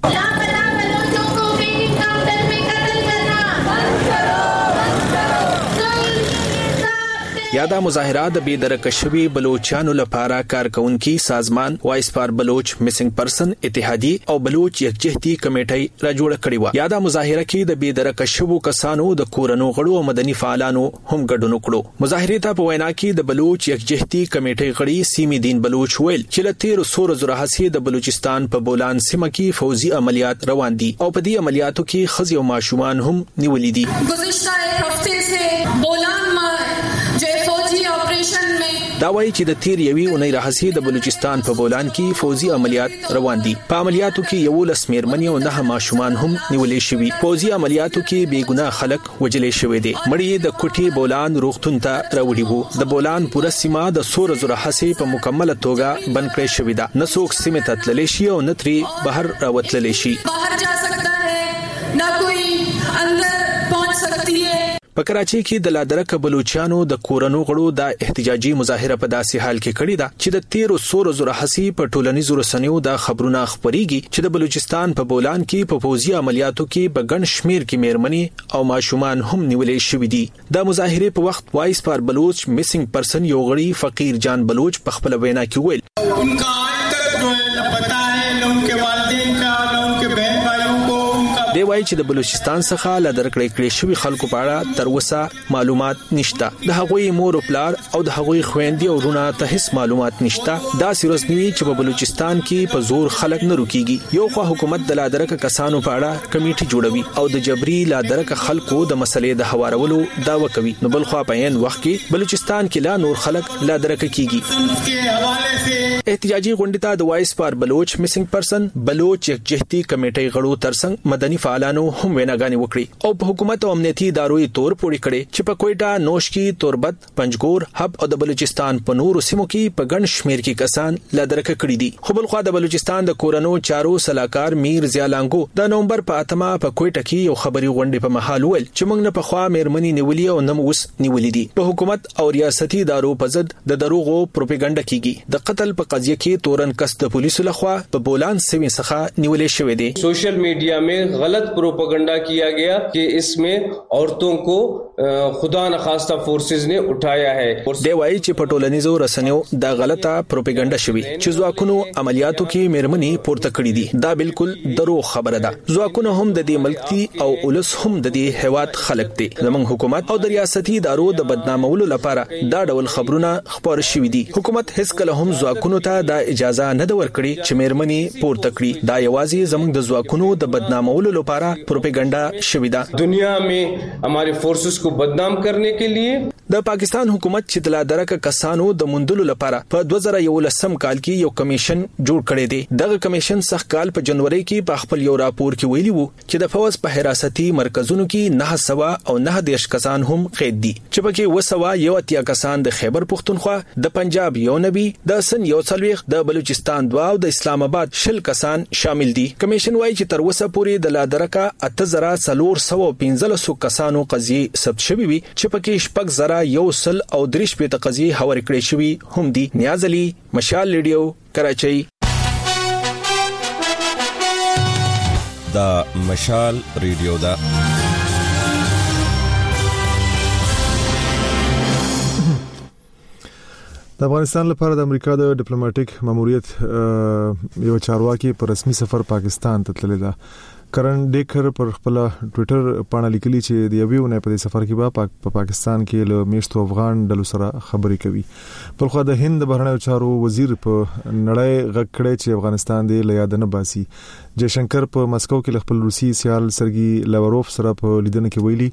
یادا مظاهرات د بيدرک شوی بلوچستانو لپاره کارکونکي سازمان وایس فار بلوچ میسنګ پرسن اتحادی او بلوچ یکجهتي کمیټي را جوړ کړی و یادا مظاهره کې د بيدرک شوو کسانو د کورونو غړو او مدني فعالانو هم ګډون وکړو مظاهره ته په وینا کې د بلوچ یکجهتي کمیټي غړي سیمي دین بلوچ ویل چې لتیر سور زره حسي د بلوچستان په بولان سیمه کې فوزي عملیات روان دي او په دې عملیاتو کې خزي او ماشومان هم نیولې دي گزشتہ ایک ہفتے سے بولان میں جو فوجی آپریشن میں دا وایي چې د تیر یوې اونۍ راهسي د بلوچستان په بولان کې فوزي عملیات روان دي په عملیاتو کې یو لس میرمنې او نه ماشومان هم نیولې شوي فوزي عملیاتو کې بیګناه خلک وجلې شوي دي مړی د کوټي بولان روغتون ته راوړي وو د بولان پوره سیمه د سور زره حسي په مکمله توګه بند کړې شوې ده نسوک سیمه ته تللې شي او نتري بهر راوتللې شي بهر جا سکتا ہے نہ کوئی اندر پہنچ سکتی ہے په کراچۍ کې د لادرکه بلوچستانو د کورونو غړو د احتجاجي مظاهره په داسې حال کې کړې ده چې د تیر سور زره حسي په ټولنیزو رسنیو د خبرونه خبريږي چې د بلوچستان په بولان کې په فوزي عملیاتو کې په ګڼ شمیر کې میرمنې او ماشومان هم نیولې شوې دي د مظاهره په وخت وایس فار بلوچ میسنګ پرسن یو غړي فقیر جان بلوچ په خپل وینا کې ویل انکا آج تک جو ہے پتا ہے لوگوں کے والدین کا لوگوں کے بہن بھائیوں کو دی وایي چې د بلوچستان څخه ل درکړې کړې شوی خلکو په اړه تر اوسه معلومات نشته د هغوی مور او پلار او د هغوی خويندې او رونه ته هیڅ معلومات نشته دا سیرسنوي چې په بلوچستان کې په زور خلک نه روکيږي یو خو حکومت د لا درکه کسانو په اړه کمیټي جوړوي او د جبري لا درکه خلکو د مسلې د حوارولو داوا کوي نو بل خو په عین وخت کې بلوچستان کې لا نور خلک لا درکه کیږي احتجاجي غونډه د وایس فار بلوچ میسنګ پرسن بلوچ یکجهتي کمیټي غړو ترڅنګ مدني فعالانو هم ویناګانې وکړي او په حکومت او امنیتي ادارو تور پوری کړي چې په کوئټه، نوشکی، توربت، پنجګور، حب او د بلوچستان په نورو سیمو کې په ګڼ شمیر کې کسان لادرکه کړي دي. خو بل خو د بلوچستان د کورونو چارو صلاحکار میر زیالانګو د نومبر په اتمه په کوئټه کې یو خبري غونډه په محل ول چې موږ نه په خوا مېرمنې نیولې او نم اوس نیولې دي. په حکومت او ریاستي ادارو په ضد د دروغو پروپاګاندا کیږي. د قتل په قضیه کې تورن کس د پولیسو لخوا په بولان سیمه څخه نیولې شوې دي. Social media में गलत प्रोपेगेंडा किया गया कि इसमें औरतों को खुदा न खास्ता फोर्सेस ने उठाया है. دی وايي چې په ټولنیزو رسنیو دا غلطه پروپاګاندا شوی چې ځواکونو عملیاتو کې مېرمنې پورته کړې دي. دا بالکل درو خبره ده. ځواکونه هم د دې ملک دي او اولس هم د دې هواد خلک دي. زموږ حکومت او د ریاستي ادارو د بدنامولو لپاره دا ډول خبرونه خبر شوي دي. حکومت هیڅ کله هم ځواکونو ته دا اجازه نه ده ورکړي چې مېرمنې پورته کړي. دا یوازې زموږ د ځواکونو د بدنامولو لپاره پروپاګاندا شوی ده. دنیا में हमारे फोर्सेस को बदनाम करने के लिए د پاکستان حکومت چې تلا درکه کسانو د مندلو لپاره په دوه زره یولسم کال کې یو کمیشن جوړ کړی دی. دغه کمیشن سخ کال په جنوري کې په خپل یو راپور کې ویلي وو چې د فوز په حراستي مرکزونو کې نه سوا او نه دیش کسان هم قید دي چې پکې وسوا یو اتیا کسان د خیبر پختونخوا، د پنجاب یو نبی، د سن یو څلويخ، د بلوچستان دوا او د اسلام آباد شل کسان شامل دي. کمیشن وايي چې تر اوسه پورې د لادرکه اته زره څلور سوه پنځلس کسانو قضیې ثبت شوي وي چې پکې شپږ زره یو سل او دریش په تقضیه حواله کړې شوی هم دي. نیاز علي، مشال ریډیو، کراچۍ. دا مشال ریډیو دا د افغانستان لپاره د امریکا د ډیپلوماټیک ماموریت یو چارواکي په رسمي سفر پاکستان ته تللی ده. کرن ډیکر پر خپل ټوئیټر باندې لیکلي چې د یوې ونې په سفر کې به په پاکستان کې له میشتو افغان ډلو سره خبرې کوي. په خو د هند بهرنیو چارو وزیر په نړۍ غږ کړی چې افغانستان دی له یاد نه باسي. جयशंकर په مسکو کې خپل روسي سیال سرګي لاوروف سره په لیدنه کې ویلي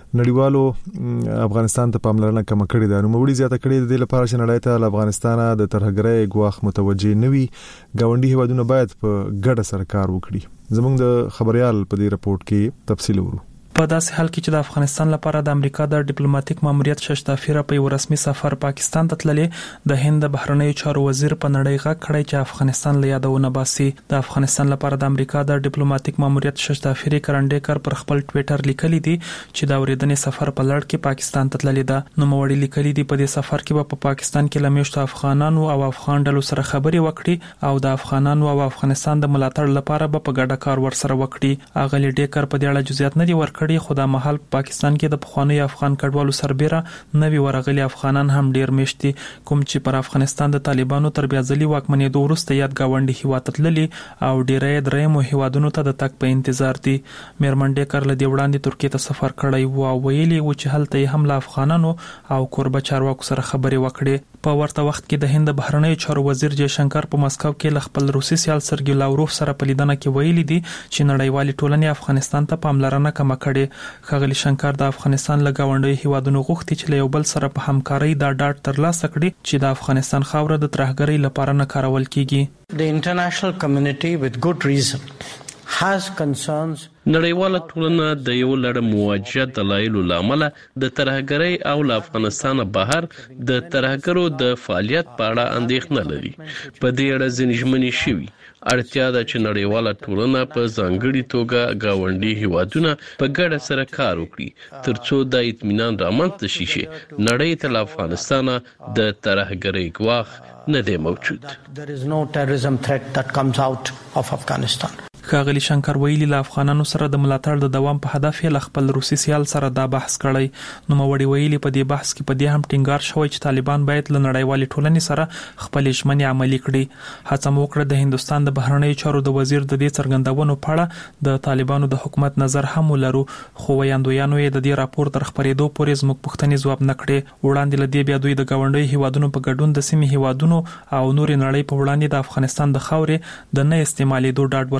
نړیوالو افغانستان ته پاملرنه کم کړې ده. نو موږ زیاته کړې د لپاره چې نړۍ ته افغانستان د ترهګرۍ غواخ متوجي نوي گاونډي هیوادونه باید په ګډه سرکار وکړي. زموږ د خبريال په دې رپورت کې تفصیل ورو. په داسې حال کې چې د افغانستان لپاره د امریکا د ډیپلوماټیک ماموریت ششتافیره په یو رسمي سفر پاکستان ته تللی، د هند بهرنیو چارو وزیر په نړۍ غږ کړی چې افغانستان له یادونه باسي. د افغانستان لپاره د امریکا د ډیپلوماټیک ماموریت ششتافیره کرنډیکر پر خپل ټوئیټر لیکلی دی چې دا اوریدنې سفر په لړ کې پاکستان ته تللی ده. نو موړي لیکلی دی په دې سفر کې په پاکستان کې لمیشت افغانانو او افغان ډلو سره خبرې وکړي او د افغانانو او افغانستان د ملاتړ لپاره به په ګډه کار ورسره وکړي. اغلی ډیکر په دې اړه جزئیات نه دی ورکړي، خو دا مهال په پاکستان کې د پخواني افغان کډوالو سربېره نوي ورغلي افغانان هم ډیر مشتي کوم چې پر افغانستان د طالبانو تر بیا ځلي واکمنېدو وروسته یاد گاونډي هیواد ته تللي او ډیرې درېمو هیوادونو ته د تک په انتظار دي. میرمن ډیکر له دې وړاندې ترکیه ته سفر کړی و او ویلي و چې هلته یې هم له افغانانو او کوربه چارواکو سره خبرې وکړي. په ورته وخت کې د هند بهرنیو چارو وزیر جयशंकर په مسکو کې له خپل روسي سیال سرګي لاوروف سره په لیدنه کې ویلي دي چې نړیوالې ټولنې افغانستان ته پاملرنه کم کړي. ښاغلي شنکر د افغانستان له گاونډي هیوادونو غوښتي چې له یو بل سره په همکارۍ دا ډاډ ترلاسه کړي چې د افغانستان خاوره د ترهګرۍ لپاره نه کارول کیږي. The international community with good reason has concerns. نړیواله ټولنه د یو لړ مواجهه دلایلو لامل د ترهګرۍ او له افغانستان بهر د ترهګرو د فعالیت په اړه اندېښنه لري. په دې اړه ځینې ژمنې شوي. اړتیا ده چې نړیواله ټولنه په ځانګړي توګه گاونډي هیوادونه په ګډه سره کار وکړي ترڅو د اطمینان رامنځته شي چې نړۍ ته له افغانستان د ترهګرۍ ګواښ نه دی موجود. There is no terrorism threat that comes out of Afghanistan. ښاغلي شنکر ویلي له افغانانو سره د ملاتړ د دوام په هدف یې له خپل روسي سیال سره دا بحث کړی. نو موړي ویلي په دې بحث کې په دې هم ټینګار شوی چې طالبان باید له نړیوالې ټولنې سره خپل ژمنې عملي کړي. هڅه مو وکړه د هندستان د بهرنیو چارو د وزیر د دې څرګندونو په اړه د طالبانو د حکومت نظر هم ولرو، خو ویاندویانو یې د دې راپور تر خبرېدو پورې زموږ پوښتنې ځواب نه کړې. وړاندې له دې بیا دوی د گاونډي هیوادونو په ګډون د سیمې هیوادونو او نورې نړۍ په وړاندې د افغانستان د خاورې د نه استعمالېدو ډاډ ورکړی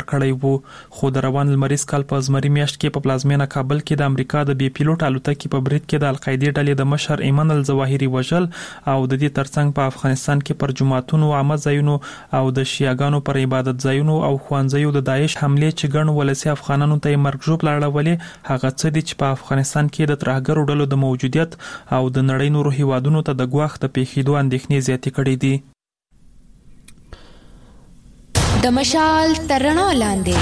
وو خو د روان لمریز کال په زمري میاشت کې په پلازمینه کابل کې د امریکا د بي پیلوټ الوتکې په برید کې د القاعده ډلې د مشر ایمن الظواهری وژل او د دې ترڅنګ په افغانستان کې پر جماعتونو عامه ځایونو او د شیعاګانو پر عبادت ځایونو او خوانځیو د داعش حمله چې ګڼ ولسی افغانانو ته مرګ ژوب لاړولې هغه څه دي چې په افغانستان کې د ترهګرو ډلو د موجودیت او د نړۍ نورو هیوادونو ته د ګواښ د پیښېدو اندېښنې زیاتې کړې دي. د مشال ترڼو لاندې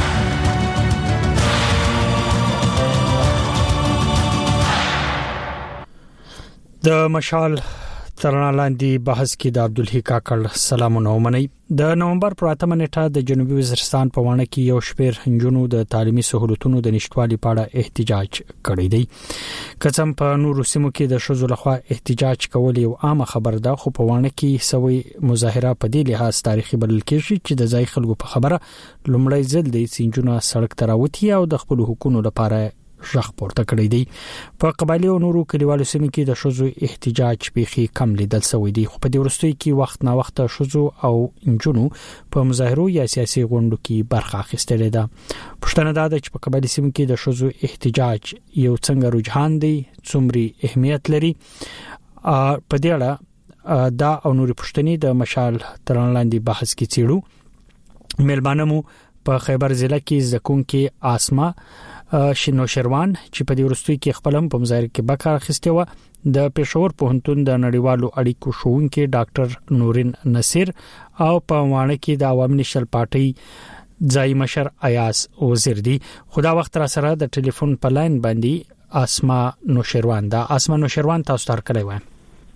د مشال ترڼو لاندې بحث کې د عبدالحی کاکړ سلامونه ومني. د نومبر پر اتمه نیټه د جنوبي وزیرستان په وانه کې یو شمېر هنجونو د تعلیمي سہولتونو د نشټوالي په اړه احتجاج کړی دی. کڅم په نورو سیمو کې د شذو لخوا احتجاج کول یو عامه خبره ده، خو په وانه کې سوي مظاهره په دې لحاظ تاریخي بلل کېږي چې د ځای خلکو په خبره لومړی ځل د سینجونو سړک تراوتی او د خپل حقوقو لپاره ژغ پورته کړی دی. په قبایلی او نورو کلیوالو سیمو کې د شذو احتجاج پیخي کم لیدل شوی دی، خو په دې وروستي کې وخت نا وخت شذو او انجونو په مظاهرو یا سیاسي غونډو کې برخه اخیستلې ده. پښتنه دا ده چې په قبایلی سیمو کې د شذو احتجاج یو څنګه رجحان دی، څومره اهمیت لري. په دې اړه دا او نوري پښتني د مشال ترڼو لاندې بحث کې چیړو. میلمانه مو په خیبر ضلع کې زکونکي آسما شنو شروان چې په دې ورستوي کې خپلم په مظاهره کې بکار اخیسته و د پېښور پوهنتون د نړیوالو اړیکو ښوونکي ډاکټر نورین نصیر او په وانه کې د عوامي نشل پارټي ځای مشر ایاز وزیر دی. خدا وخت را سره د ټلیفون په لاین باندې آسما نوشروان دا آسما نوشروان تاسو ته کړی و.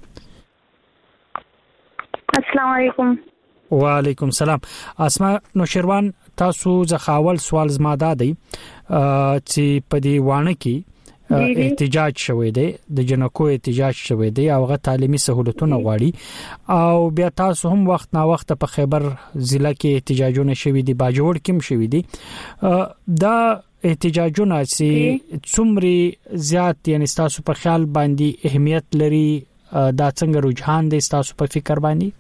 السلام علیکم. وعلیکم السلام. آسما نوشروان تاسو ځخاول سوال زما دادی چې په دی وانه کې احتجاج شوی دی، د جنکو احتجاج شوی دی او غو تعلیمي سہولتونه غواړي او بیا تاسو هم وخت نا وخت په خیبر ضلع کې احتجاجونه شوی دي، باجوړ کې هم شوی دي. دا احتجاجونه چې څومره زیات یعنی تاسو په خیال باندې اهمیت لري، دا څنګه رجحان دی تاسو په فکر باندې؟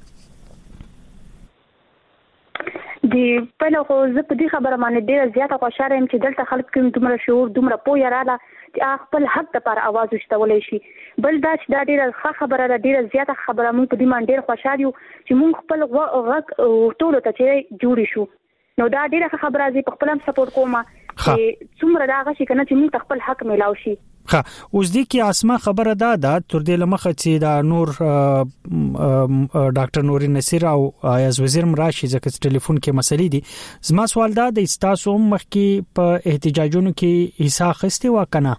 دی په نو خو زه په دې خبره باندې ډیره زیاته خوشاله یم چې دلته خلک کوم دومره شعور دومره پوهه رااله چې خپل حق لپاره आवाज وشتولای شي. بل دا چې دا ډیره ښه خبره ده، ډیره زیاته خبره. موږ په دې باندې ډیر خوشاله یو چې موږ خپل غږ ټول ته چې جوړ شو. نو دا ډیره ښه خبره ده، په خپل هم سپورټ کوم چې څومره دا غشي کنه چې موږ خپل حق میلاو شي. ها اوس دې کې اسما خبره ده دا تر دې لمخه چې دا نور ډاکټر نورین نصیر او ایاز وزیر مراشي ځکه ټلیفون کې مسلې دي. زما سوال دا د تاسو مخ کې په احتجاجونو کې حصہ اخیستی و کنه؟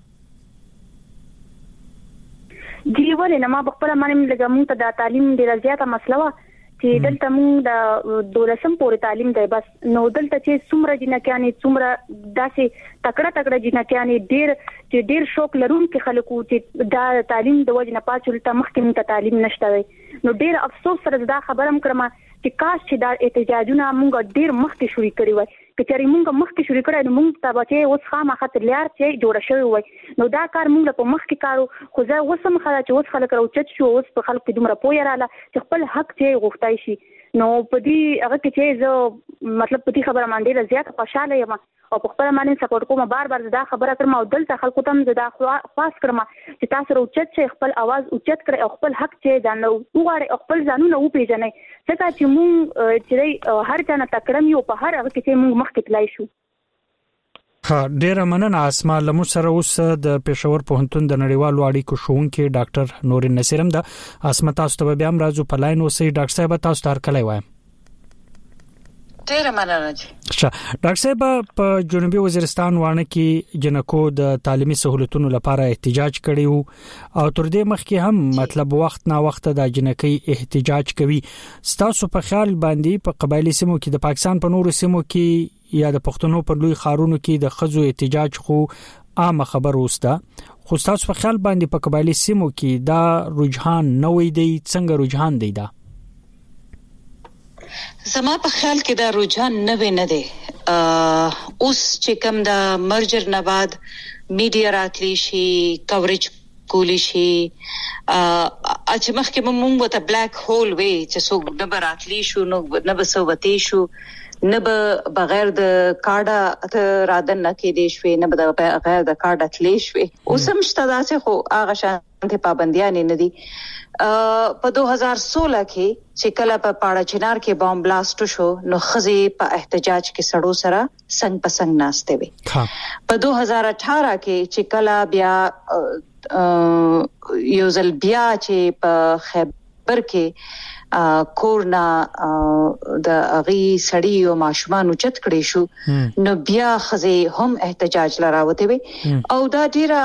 دی ولې نه ما خپل باندې لګم ته د تعلیم ډیره زیاته مسله و چې دلته موږ د دولسم پورې تعلیم دی، بس نو دلته چې څومره جنکیانې څومره داسې تکړه تکړه جنکیانې ډیر چې ډیر شوق لرونکي خلکو چې دا تعلیم د وجه نه پاتول ته مخکې موږ تعلیم نشته وي. نو ډیر افسوس سره دا خبرم کړم چې کاش چې دا احتجاجونه موږ ډیر مخکې شروع کړی وای. کچاري موږ مخکې شروع کړی نو موږ ته به اوس خامخا تر لیار چې جوړ شوی وای. نو دا کار موږ په مخکې کارو، خو زه وسم خلا چې اوس خلک راوچت شو، اوس په خلک دومره پوهه رااله چې خپل حق چې غوښتای شي. نو په دې هغه کې چې زه مطلب په دې خبره باندې زیات خوشاله یم او په خپل باندې سپورټ کوم. بار بار دا خبره کوم او دلته خلکو ته دا خاص کړم چې تاسو راوچت شئ، خپل आवाज اوچت کړئ او خپل حق چې ځان وغواړئ، خپل ځانونه وپیژنئ، ځکه چې موږ چې هر ځای نه تکړم یو په هر هغه کې چې موږ مخکې تلای شو. ها ډیره مننه اسما. لمو سره اوس د پېښور پوهنتون د نړیوالو اړیکو ښوونکي ډاکټر نورین نصیر هم ده. اسما تاسو ته بیا هم راځو په لاین اوسئ. ډاکټر صاحب تاسو ته کله وایم؟ ډیره مننه جی. ښه ډاکټر صاحب په جنوبي وزیرستان وانه کې جنکو د تعلیمي سہولتونو لپاره احتجاج کړی وو او تر دې مخکې هم مطلب وخت نا وخت د جنکۍ احتجاج کوي. تاسو په خیال باندې په قبایلی سیمو کې د پاکستان په نورو سیمو کې یا د پښتنو پر لوی خارونو کې د خزو احتجاج خو عام خبر اوسته، خو تاسو په خیال باندې په قبایلی سیمو کې دا رجحان نه وي دی، څنګه رجحان دی دا؟ زما په خیال کې دا رجحان نه وي نه دی. اوس چې کوم د مرجر نه بعد میډیا راتلی شي، کوریج کولی شي، چې مخکې مونږ ته بلیک هول وي چې څوک نه براتلی شو نو نه بسوتی شو، نه به بغیر د کارډه رادن نه کې دي شوي نه به بغیر د کارډه تلې شوي اوس هم شته داسې خو هغه شانته پابندیاں نه دي په دوه هزار سولہ کې چې کله په پاړه چنار کې بام بلاست شو نو خزي په احتجاج کې سړو سره څنګ په څنګ ناشته وي په دوه هزار اٹھارہ کې چې کله بیا یو ځل بیا چې په خیبر کې کورنا د اغي سړی او ماشومان اوچت کړي شو نو بیا خزي هم احتجاج لراوته وي او دا ډیره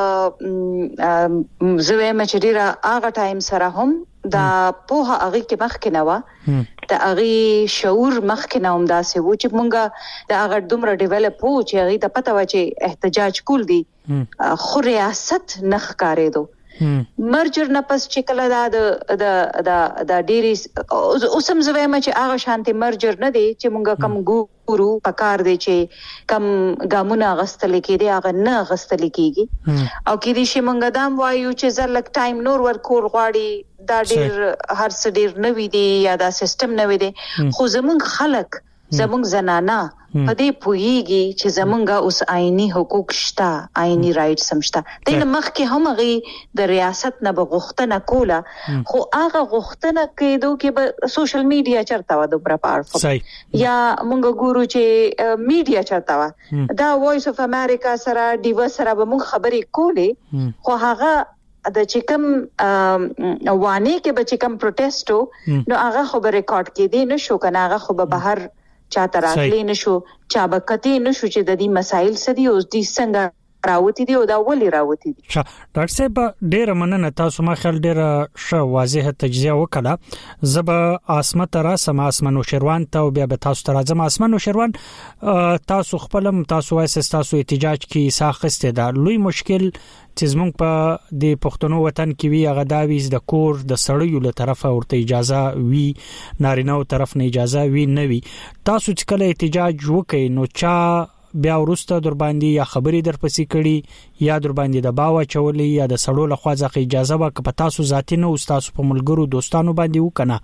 زوی مچ ډیره هغه ټایم سره هم دا په هغه کې مخ کې نوا د اغي شعور مخ کې نوم داسې و چې مونږه د هغه دومره ډیولپ وو چې هغه ته پته و چې احتجاج کول دي خو ریاست نخ کارې دو مرجر نه پس چې کله دا د د د د ډيري اوسم زوی ما چې هغه شانتي مرجر نه دی چې مونږه کم ګورو پکار دی چې کم ګامونه غستل کېدي هغه نه غستل کېږي او کې دي چې مونږه دام وایو چې زلک ټایم نور ور کول غواړي دا ډیر هر څه ډیر نوې دي یا دا سیستم نوې دي خو زمونږ خلک زمونږ زنانا په دې پوېږي چې زمونږه اوس آئینی حقوق شته آئینی رائټس هم شته د مخ کې هم غي د ریاست نه بغختنه کوله خو هغه غختنه کېدو کې به سوشل میډیا چرته و د پرپارف یا مونږ ګورو چې میډیا چرته و دا وایس اف امریکا سره دیو سره به مونږ خبرې کولې خو هغه د چکم وانه کې به چکم پروتستو نو هغه خبر ریکارډ کړي نشو کنه هغه خو به بهر چاته راغلی نشو چا بکتی نشو چې د دې مسایل سدي اوس دي څنګه راوتی دي او دا ولي راوتی دي ډاکټر صاحب ډیر مننه تاسو ما خل ډیر ښه واضح تجزیه وکړه زب اسمت را سم اسمنو شروان ته بیا به تاسو تر ازم اسمنو شروان تاسو خپلم تاسو وایس تاسو احتجاج کی ساخسته دا لوی مشکل چې زمونږ په د پښتنو وطن کې وی هغه داویز د کور د سړیو له طرفه ورته اجازه وی نارینه او طرف نه اجازه وی نه وی تاسو چې کله احتجاج وکئ نو چا بیا ورسته در باندې یا خبرې در پسې کړي یا در باندې د باوا چولې یا د سړو له خوا ځکه اجازه وک په تاسو ذاتی نه او تاسو په ملګرو دوستانو باندې وکنه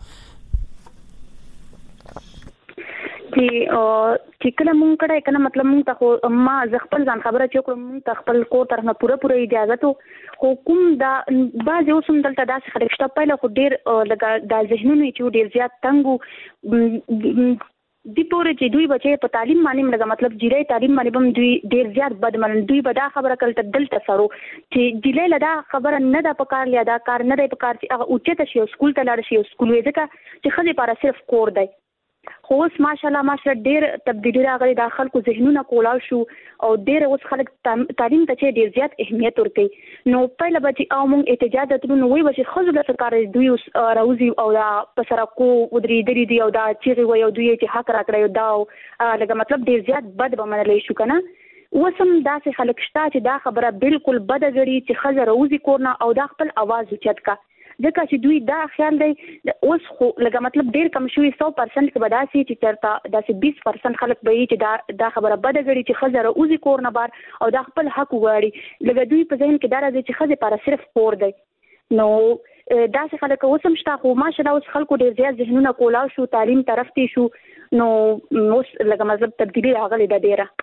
چې چې کله مونږ کړه کنه مطلب مونږ ته ما خپل ځان خبره چې کوم مونږ ته خپل کو تر نه پوره پوره اجازه ته حکوم دا باز اوسم دلته داسې خلک شته پهله خو ډیر لګا د ذهنونو چې ډیر زیات تنګو دی پورې چې دوی بچي په تعلیم باندې لګا مطلب جیرې تعلیم باندې هم دوی ډیر زیات بدمن دوی به دا خبره کړل دلته سره چې جیلې لدا خبره نه دا پکار لیا دا کار نه دی پکار چې هغه اوچته شي سکول ته لاړ شي سکول وې ځکه چې خځې لپاره صرف کور دی خو اوس ماشالله ماشالله ډیر تبدیلی راغلي د خلکو ذهنونه کولاو شو او ډیر اوس خلک تعلیم ته ډیر زیات اهمیت ورکوي نو پهله به چې او مونږ احتجاج درلو نو وی چې خځو د سرکار دوی اوس راوځي او دا پسرکو ودري دري دی او دا چې وی او دوی چې حق راکړی دا لکه مطلب ډیر زیات بد بمنلې شو کنه وسم داسې خلک شته چې دا خبره بالکل بد غړي چې خځه راوځي کورنه او دا خپل आवाज اوچت کا ځکه چې دوی دا خیال دی اوس خو لکه مطلب ډیر کم شوی سو پرسنټ کې بداسي چې چرته داسې بیس پرسنټ خلک به چې دا دا خبره بد غړي چې خزر اوزي کور نه بار او دا خپل حق وغواړي لکه دوی په ذهن کې دا راځي چې خزه پر صرف کور دی نو دا څه خلک اوسم شته خو ماشالله اوس خلکو ډیر زیات ذهنونه کولاو شو تعلیم طرف ته شو نو اوس لکه مطلب تبدیلی راغلي د ډیره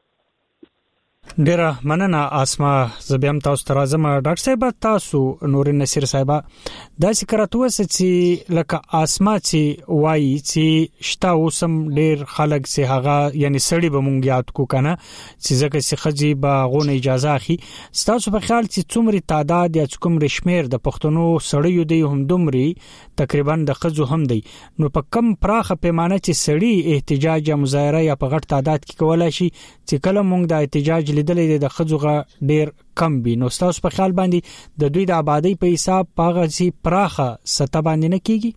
ډیره مننه اسما زبیم تاسو تر ازم ډاکټر صاحب تاسو نور نصیر صاحب دا ذکرته وسه چې لکه اسما چې وایي چې شتا اوسم ډیر خلک چې هغه یعنی سړی به مونږ یاد کو کنه چې ځکه چې خځې به غو اجازه اخی تاسو په خیال چې څومره تعداد یا کوم رشمیر د پښتنو سړیو دی هم دومره تقریبا د خځو هم دی نو په کم پراخه پیمانه چې سړی احتجاج یا مظاهره یا په غټ تعداد کې کولای شي چې کله مونږ د احتجاج لیدلې د خځوغه ډیر کم وي نو تاسو په خیال باندې د دوی د آبادی په حساب پاغه سي پراخه سطح باندې نه کیږي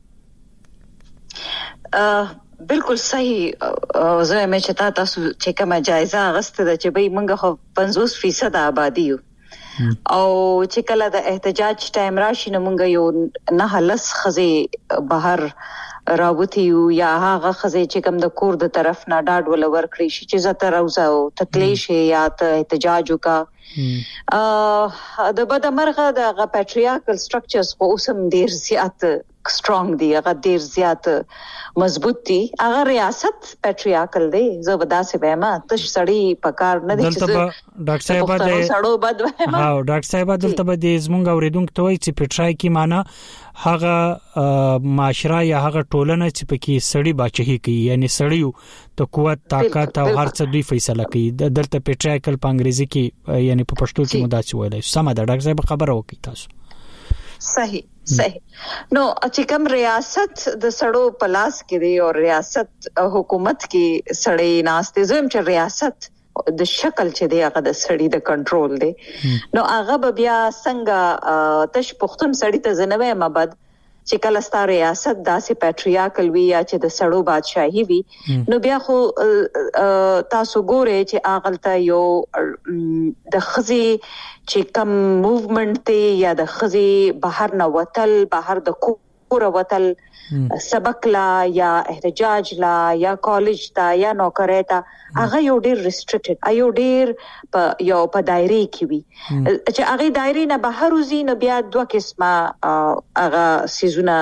بالکل صحیح زه مې چې تاسو چې کومه جایزه غسته د چې به موږ خو پنځوس فیصد آبادی یو او چې کله د احتجاج ټایم راشي نو موږ یو نه لس خزي بهر راوتی یا هغه خزه چې کوم د کور د طرف نه ډاډ ول ورکړي شي چې زته راوځو تکلیف یا ته احتجاج وکا ا د بده مرغه د پټریارکل سټرکچرز خو اوسم ډیر زیات سترونګ دی هغه ډیر زیات مضبوط دی هغه ریاست پیټریاکل دی زه ودا سه وایم تش سړی پکار نه دي دلته ډاکټر صاحب د سړو بد وایم ها ډاکټر صاحب دلته به د زمونږ اوریدونکو ته وایي چې پیټرای کی معنا هغه معاشره یا هغه ټولنه چې پکې سړی بچی کوي یعنی سړیو ته قوت طاقت او هر څه دوی فیصله کوي دلته پیټریاکل په انګریزي کې یعنی په پښتو کې مدعا ویلای سم ده ډاکټر صاحب خبره وکړي تاسو صحیح صحیح نو چې کوم ریاست د سړو پلاس کې دی او ریاست حکومت کې سړی ناشته زم چې ریاست د شکل چې دی هغه د سړی د کنټرول دی نو هغه بیا څنګه تش پختون سړی ته زنوي مبد چې کله ستاره ریاست داسې پیټریاکل وی یا چې د سړو بادشاہي وی نو بیا خو تاسو ګوره چې اغلته یو د خزي چې کم موومنت ته یا د خزي بهر نه وتل بهر د کور وتل سبق لا یا احتجاج لا یا کالج تا یا نوکری تا هغه یو ډیر ریستریکټډ ایو ډیر په یو په دایره کې وي چې هغه دایره نه بهر وزي نو بیا دوه قسمه هغه سيزونه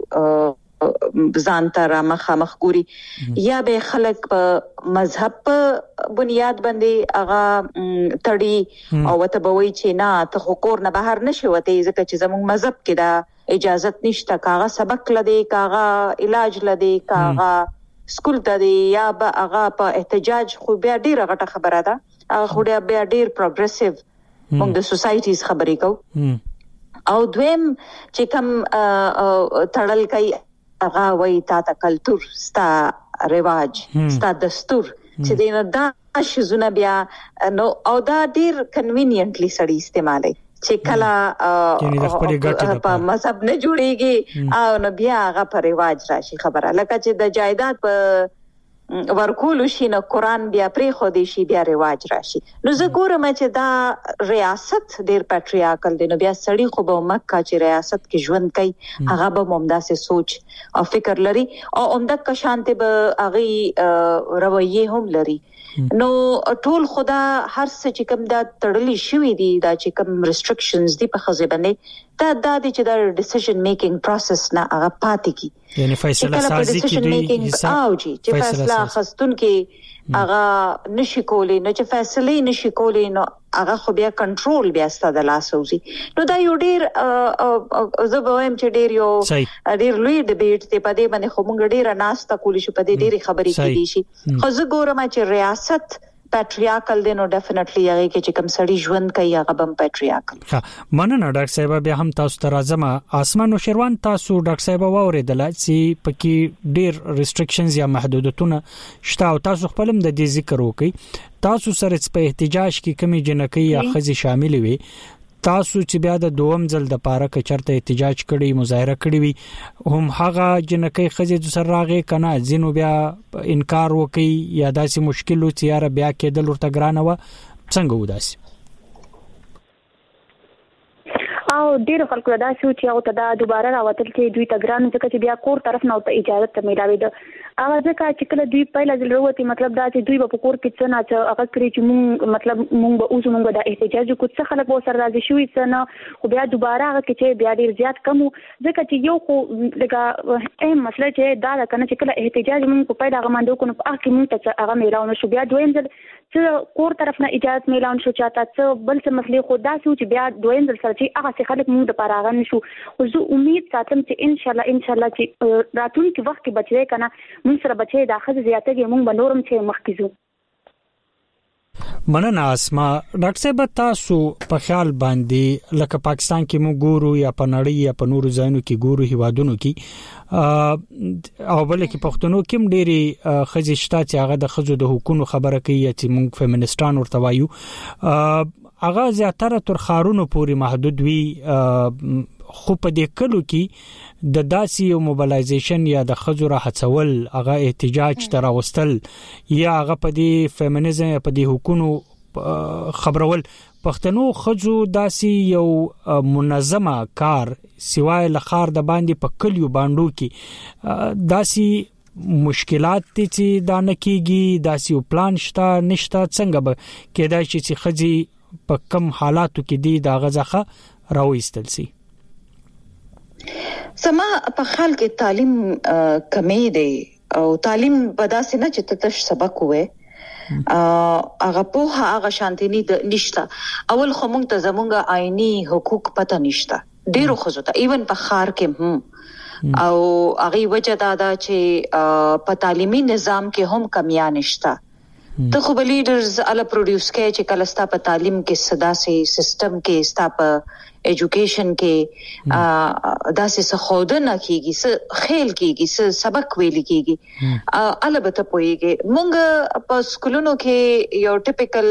ځان ته مخه مخګوري یا به خلک په مذهب په بنیاد باندې هغه تړي او ته به وایي چې نه ته حکومت نه بهر نشي وته ځکه چې زموږ مذهب کې دا اجازت نشته کاغه سبق لدی کاغه علاج لدی کاغه سکول ته دی یا به هغه په احتجاج خو بیا ډیره غټه خبره ده هغه خو بیا ډیر پروګریسیو موږ د سوسایټیز خبرې کوو او دویم چې کوم تړل کوي هغه وایي تا ته کلچر ستا رواج ستا دستور چې دینه دا شزونه بیا نو او دا ډیر کنوینینټلی سړی استعمالي چې کله په مذهب نه جوړيږي او نو بیا هغه پر رواج راشي خبره لکه چې د جایداد په ورکول شي نو قران بیا پرې خو دي شي بیا رواج راشي نو زه ګورم چې دا ریاست ډیر پیټریاکل دی نو بیا سړی خو به مکه چې ریاست کې ژوند کوي هغه به ممداسه سوچ او فکر لري او عمده کا شانته به هغه رویه هم لري نو ټول خدا هر څه چې کوم دا تړلې شوې دي دا چې کوم ریستریکشنز دي په خزه باندې دا د دې چې دا ډیسیژن میکینګ پروسس نه هغه پاتې کی یعنی فیصله سازي کې دوی حساب او جی چې فیصله خستون کې هغه نشي کولی نو چې فیصله نشي کولی نو هغه خو بیا کنټرول بیا ستاسو د لاس وزي نو دا یو ډیر زه به وایم چې ډیر یو ډیر لوی ډیبیټ ته پدې باندې خو مونږ ډیر ناسته کولی شو پدې ډیر خبرې کېدې شي خو زه ګورم چې ریاست پیټریاکل دی نو ډیفینټلی هغه کې چې کوم سړی ژوند کوي هغه بم پیټریاکل ها مننه ډاکټر صاحب بیا هم تاسو ته راځم اسمان او شروان تاسو ډاکټر صاحب واوریدل چې پکې ډیر ریستریکشنز یا محدودیتونه شته او تاسو خپلم د دې ذکر وکړي تاسو سره په احتجاج کې کمی جنکی یا خزي شامل وي تاسو چې بیا د دوم ځل د پاره ک چرته احتجاج کړي مظاهره کړي وي هم هغه جنکی خزي د سر راغې کنه ځینو بیا انکار وکي یا داسې مشکل و چې یاره بیا کېدل ورته ګرانه و څنګه وداسي او ډیر خلکو دا شو چې او ته دا دوباره راوتل چې دوی ته ګران ځکه چې بیا کور طرف نه ته اجازه ته ملاوي ده هغه ځکه چې کله دوی پایله ځل وروتي مطلب دا چې دوی په کور کې څه نه چې هغه کړی چې مونږ مطلب مونږ به اوس مونږ د احتجاج کو څه خلک و سر راځي شوې څه نه خو بیا دوباره هغه چې بیا ډیر زیات کم ځکه چې یو خو لکه اهم مسله چې دا کنه چې کله احتجاج مونږ په پایله غمندو کو نه په اخر مونږ ته هغه میراونه شو بیا دویم ځل چې کور طرف نه اجازه میلاون شو چاته څه بل څه مسلې خو دا چې بیا دویم ځل سره چې هغه خلک مونږ د پاره غن شو او زه امید ساتم چې ان شاء الله ان شاء الله چې راتلونکي وخت کې بچي کنه مونږ سره بچي دا خزه زیاتې مونږ به نورم چې مخکې ځو مننه اسما ډاکټر صاحب تاسو په خیال باندې لکه پاکستان کې مو ګورو یا په نړۍ یا په نورو ځایونو کې ګورو هیوادونو کې او بل کې پښتنو کې ډېری خزشتا چې هغه د خزو د حقوقو خبره کوي چې مونږ فیمینستان ورته وایو هغه زیاتره تر خارونو پورې محدود وي خو په دې کلو کې د داسي او موبلایزیشن یا د خزو را هڅول هغه احتجاج تر واستل یا هغه په دې فیمینیزم یا په دې حقوقو خبرول پښتنو خزو داسي یو منظمه کار سوای لخر د باندې په کلیو باندې کې داسي مشکلات چې دا نه کیږي داسي پلان شته نشته څنګه به کېدای شي چې خزي په کم حالاتو کې دي دا غزخه راوېستل سي سما په خال کې تعلیم کمی دی او تعلیم بداسه نه چې تاسو سبق وې هغه په هغه شانتي نشته. اول خو مونږ ته زمونږه آئینی حقوق پته نشته ډیرو خو ته ایون په خار کې هم او هغه وجه دا ده چې په تعلیمي نظام کې هم کمیا نشته. ته خو لیډرز اله پروډوس کوي چې کله ستا په تعلیم کې صدا سي سیستم کې ستا په ایجوکیشن کې داسې څه خودنه کیږي څه خیل کیږي څه سبق ویل کیږي اله به ته پويږي. مونږ په سکولونو کې یو ټیپیکل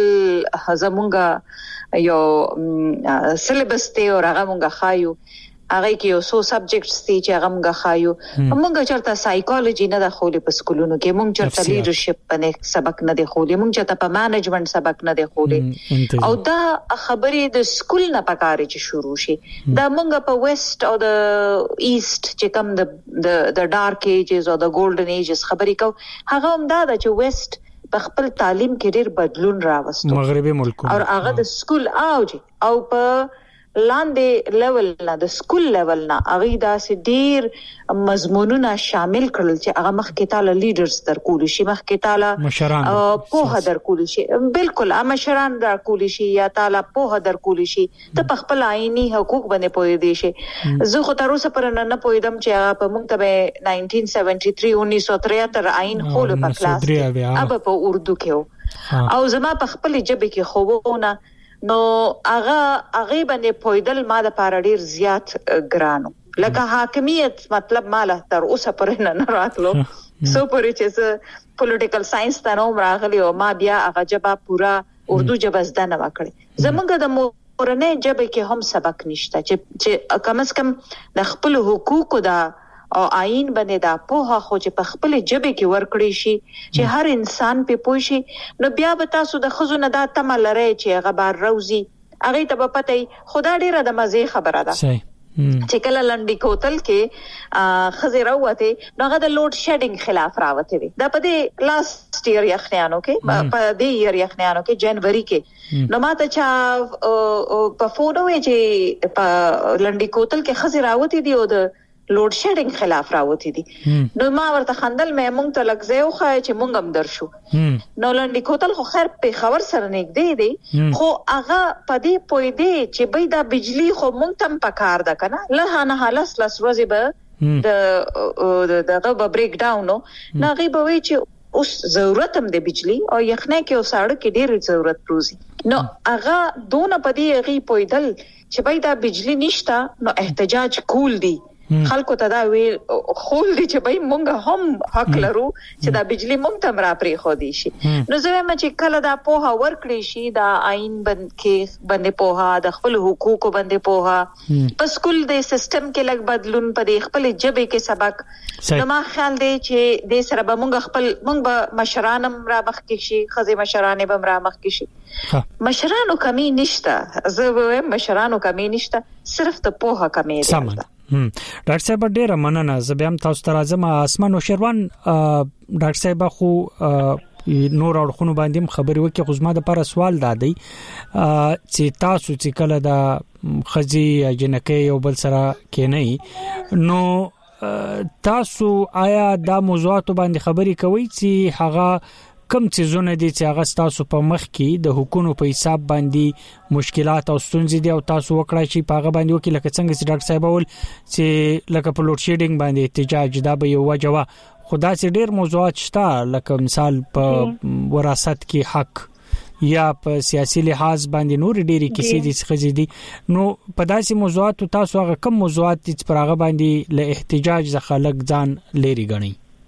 زمونږه یو سلیبس ته او هغه مونږه خایو هغه کې یو څو سبجیکټس دي چې هغه مونږه خایو. مونږ چرته سایکالوجي نه د خولې په سکولونو کې مونږ چرته لیډرشپ باندې سبق نه دی خولې مونږ چرته په مانجمنت سبق نه دی خولې او دا خبرې د سکول نه پکاري چې شروع شي. دا مونږ په ویسٹ او د ایست چې کوم د د ډارک ایجز او د ګولډن ایجز خبرې کو هغه هم دا چې ویسٹ په خپل تعلیم کې ډېر بدلون راوستو مغربي ملکونو او هغه د سکول اوج او په لاندې لیول نه د سکول لیول نه هغه داسې ډیر مضمونونه شامل کړل چې هغه مخکې تعالی لیډرز درکول شي مخکې تعالی په هدر کول شي بالکل مشران درکول شي یا تعالی په هدر کول شي ته په خپل آئینی حقوق باندې پوي دي شي. زه خو تر اوسه پر نه پویدم چې په موږ ته نائنټین سیونټي تھری انیس سو تریہتر آئین خول په کلاس اب په اردو کې او زما په خپل ژبه کې خوونه نو هغه هغه باندې پویدل ما د پاره ډیر زیات ګرانو لکه حاکمیت مطلب ماله تر اوسه پرې نه راتلو سو پرې چې پولیټیکل ساينس ته نو راغلی او ما بیا هغه جبا پورا اردو جبا زده نه وکړي. زمونږ د مورنۍ ژبه کې هم سبق نشته چې چې کم از کم د خپل حقوقو دا او آئین باندې دا په خو چې په خپل جبه کې ورکړی شي چې هر انسان په پوي شي نو بیا به تاسو د خزونه دا تمه لري چې غبار روزي هغه ته په پته خدا ډیره د مزه خبره ده چې کله لنډی کوتل کې خزر اوته نو هغه د لوډ شیډینګ خلاف راوته وي دا په دې لاست ایئر یخنیانو کې په دې ایئر یخنیانو کې جنوري کې نو ماته چا په فونو چې په لنډی کوتل کې خزر اوته دی او د لوډ شیډینګ خلاف راوتی دي نو ما ورته خندل مې مونږ ته لګځو خو چې مونږ هم درشو نو لنډی کوتل خو خیر په خبر سره نګدې دي خو هغه پدې پوي دي چې بې دا بجلی خو مونږ تم پکار ده کنه له نه حالس لس ورځې به د دغه به بریک ډاون نو غي به وی چې اوس ضرورت هم د بجلی او یخنه کې او ساړه کې ډېر ضرورت پروزي نو هغه دونه پدې غي پویدل چې بې دا بجلی نشتا نو احتجاج کول دي خلکو ته دا ویل خول دي چې بای مونږ هم حق لرو چې دا بجلی مونږ ته را پرې خو دي شي نو زه وایم چې کله دا پوها ورکړي شي دا آئین بند کې باندې پوها د خپل حقوقو باندې پوها په سکول د سیستم کې لګ بدلون په خپل جبه کې سبق نو ما خیال دی چې د سره به مونږ خپل مونږ به مشرانم را مخ کې شي خزه مشرانه به را مخ کې شي مشرانو کمی نشته زه وایم مشرانو کمی نشته صرف ته پوها کمی ده. ډاکټر صاحب ډیره مننه زه بیا تاسو ته راځم اسمان او شروان ډاکټر صاحب خو نور اړخونو باندې خبرې وکړي خو زما د پر سوال دادی چې تاسو چې کله د خزي جنکه یو بل سره کې نه نو تاسو آیا دا موضوعات باندې خبرې کوي چې هغه کم چیزونه دي چې هغه تاسو په مخ کې د حکومت په حساب باندې مشکلات او ستونزې دي او تاسو وکړای شي په هغه باندې وکړي لکه څنګه چې ډاکټر صاحب ول چې لکه په لوډ شیډینګ باندې احتجاج دا به یو وجوه خدا چې ډېر موضوعات شته لکه مثال په وراثت کې حق یا په سیاسي لحاظ باندې نور ډېری کیسې دي څخه دي نو په داسې موضوعات تاسو هغه کم موضوعات چې پر هغه باندې له احتجاج ځخه لګ ځان لري غني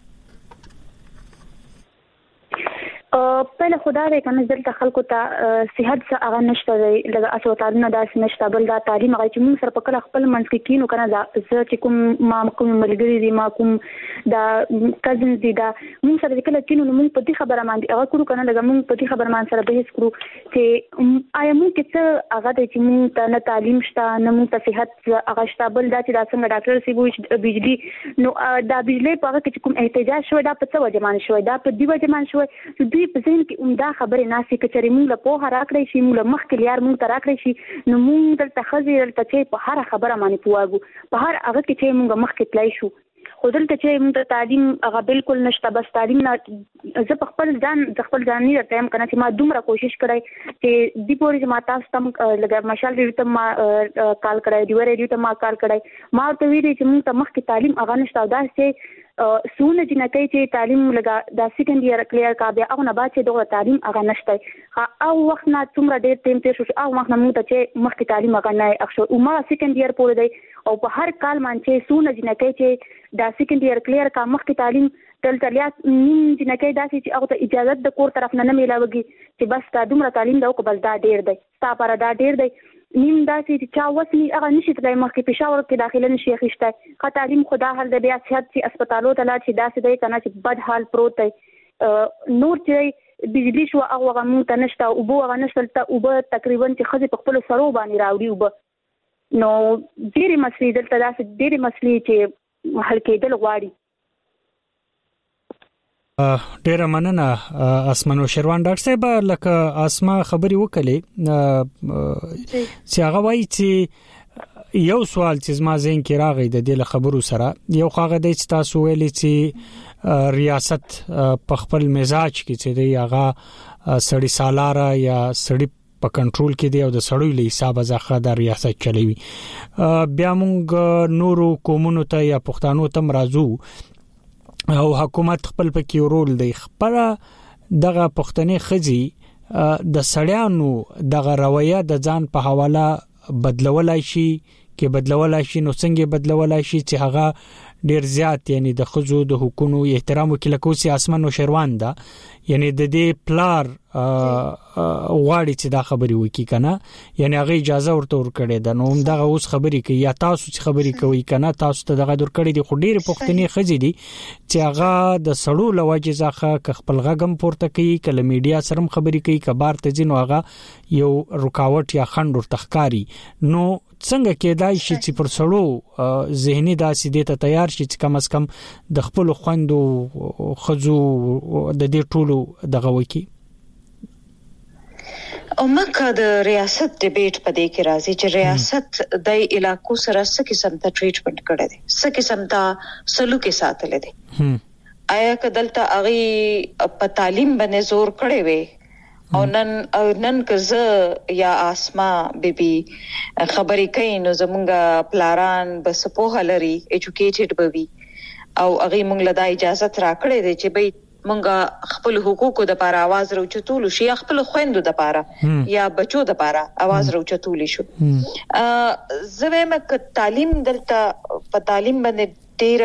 پهله خدای کنه دلته خلکو ته صحت څخه هغه نشته لږه اسوتارونه داس نشته بل دا تعلیم هغه چې موږ سره په کله خپل منځ کې کینو کنه دا چې کوم ما کوم ملګری دي ما کوم دا کزنز دي دا موږ سره کله کینو موږ په دې خبره باندې هغه کړو کنه لږه موږ په دې خبره باندې سره بحث کړو چې آیا موږ چې هغه د چې موږ ته نه تعلیم شته نه موږ ته صحت هغه شته بل دا چې دا څنګه ډاکټر سی وو بجلی نو دا بجلی په هغه کې کوم احتجاج شوی دا په څه وجه باندې شوی دا په دې وجه باندې شوی چې دوی په ذهن کې عمده خبره ناسي کچري موږ له په هر اکړې شي موږ مخ کې لیار موږ تر اکړې شي نو موږ دلته خزر دلته چې په هر خبره باندې پواګو په هر هغه کې چې موږ مخ کې تلای شو خو دلته چې موږ تعلیم هغه بالکل نشته بس تعلیم نه زه په خپل ځان خپل ځان نه ټایم کنه چې ما دومره کوشش کړای چې دی پورې چې ما تاسو تم لګا مشال ریډیو ته ما کال کړای دی ریډیو ته ما کال کړای ما ته ویلي چې موږ ته مخ کې تعلیم هغه نشته دا چې سونه جنکې چې تعلیم لګا د سیکنډ ایئر کلیر کا بیا هغه نه بعد چې دغه تعلیم هغه نشته او وخت نه څومره ډېر ټیم تیر شو او وخت نه موږ ته چې مخ کې تعلیم هغه نه اخشو او ما سیکنډ ایئر پورې دی او په هر کال باندې سونه جنکې چې دا سیکنډ ایئر کلیر کا مخ کې تعلیم دلته لیا نیم جنکې داسې چې هغه ته اجازه د کور طرف نه نه ملاويږي چې بس تا دومره تعلیم دا او بل دا ډېر دی ستا پر دا ډېر دی نیم داسې چې چا وسني هغه نشي تلای مخ کې پېښور کې داخله نشي اخیسته خا تعلیم خدا حال د بیا صحت چې هسپتالو ته لاړ شي داسې دی کنه چې بد حال پروت دی نور چې بجلی شو هغه هغه مونږ ته نشته او بو هغه نشته ته او به تقریبا چې خزي په خپل سرو باندې راوړي او نو ډېرې مسلې دلته داسې ډېرې مسلې چې حل کېدل غواړي ډیر مننه اسمنو شروان ډاکټر صاحب لکه اسما خبري وکړي چې هغه وایي چې یو سوال چې زما ذهن کې راغی د دې خبرو سره یو خاغه د تاسو ویلي چې ریاست په خپل مزاج کې چې دی هغه سړی سالاره یا سړی په کنټرول کې دی او د سړی له حساب ځخه د ریاست چلوي بیا موږ نورو قومونو ته یا پښتنو ته مرزو او حکومت خپل پکې رول دی خپل دغه پښتنې خزي د سړیانو دغه رویه د ځان په حواله بدلولای شي کې بدلولای شي نو څنګه بدلولای شي چې هغه ډیر زیات یعنی د خزو د حکومت احترام وکړي کوسي اسمنو شروان دا یعنی د دې پلار غواړي چې دا خبري وکړي کنه یعنی هغه اجازه ورته ورکړي دا نو دغه اوس خبري کوي یا تاسو چې خبري کوي کنه تاسو ته دغه ورکړي دي خو ډیر پښتني خزي دي چې هغه د سړو لواجه ځخه خپل غږم پورته کوي کله میډیا سره خبري کوي کبار ته ځینو هغه یو رکاوټ یا خند ورته ښکاری نو څنګه کېدای شي چې پر سړو ذهني داسې دې ته تیار شي چې کم از کم د خپل خوندو خزو د دې ټولو دغه وکی او مکه د ریاست ډیبیټ په دې کې راځي چې ریاست د علاقو سره څه قسم ته ټریټمنټ کړي دي څه قسم ته سلوک ساتل دي آیا کدلته اغي په تعلیم باندې زور کړي وي او نن نن کزه یا اسما بیبي خبرې کوي نو زمونږه پلاران بس په هلري ایجوکیټډ بوي او اغه مونږ له د اجازه راکړې دي چې به مونږه خپل حقوقو د لپاره आवाज راوچتول شي خپل خويندو د لپاره یا بچو د لپاره आवाज راوچتول شي زه مې تعلیم دلته په تعلیم باندې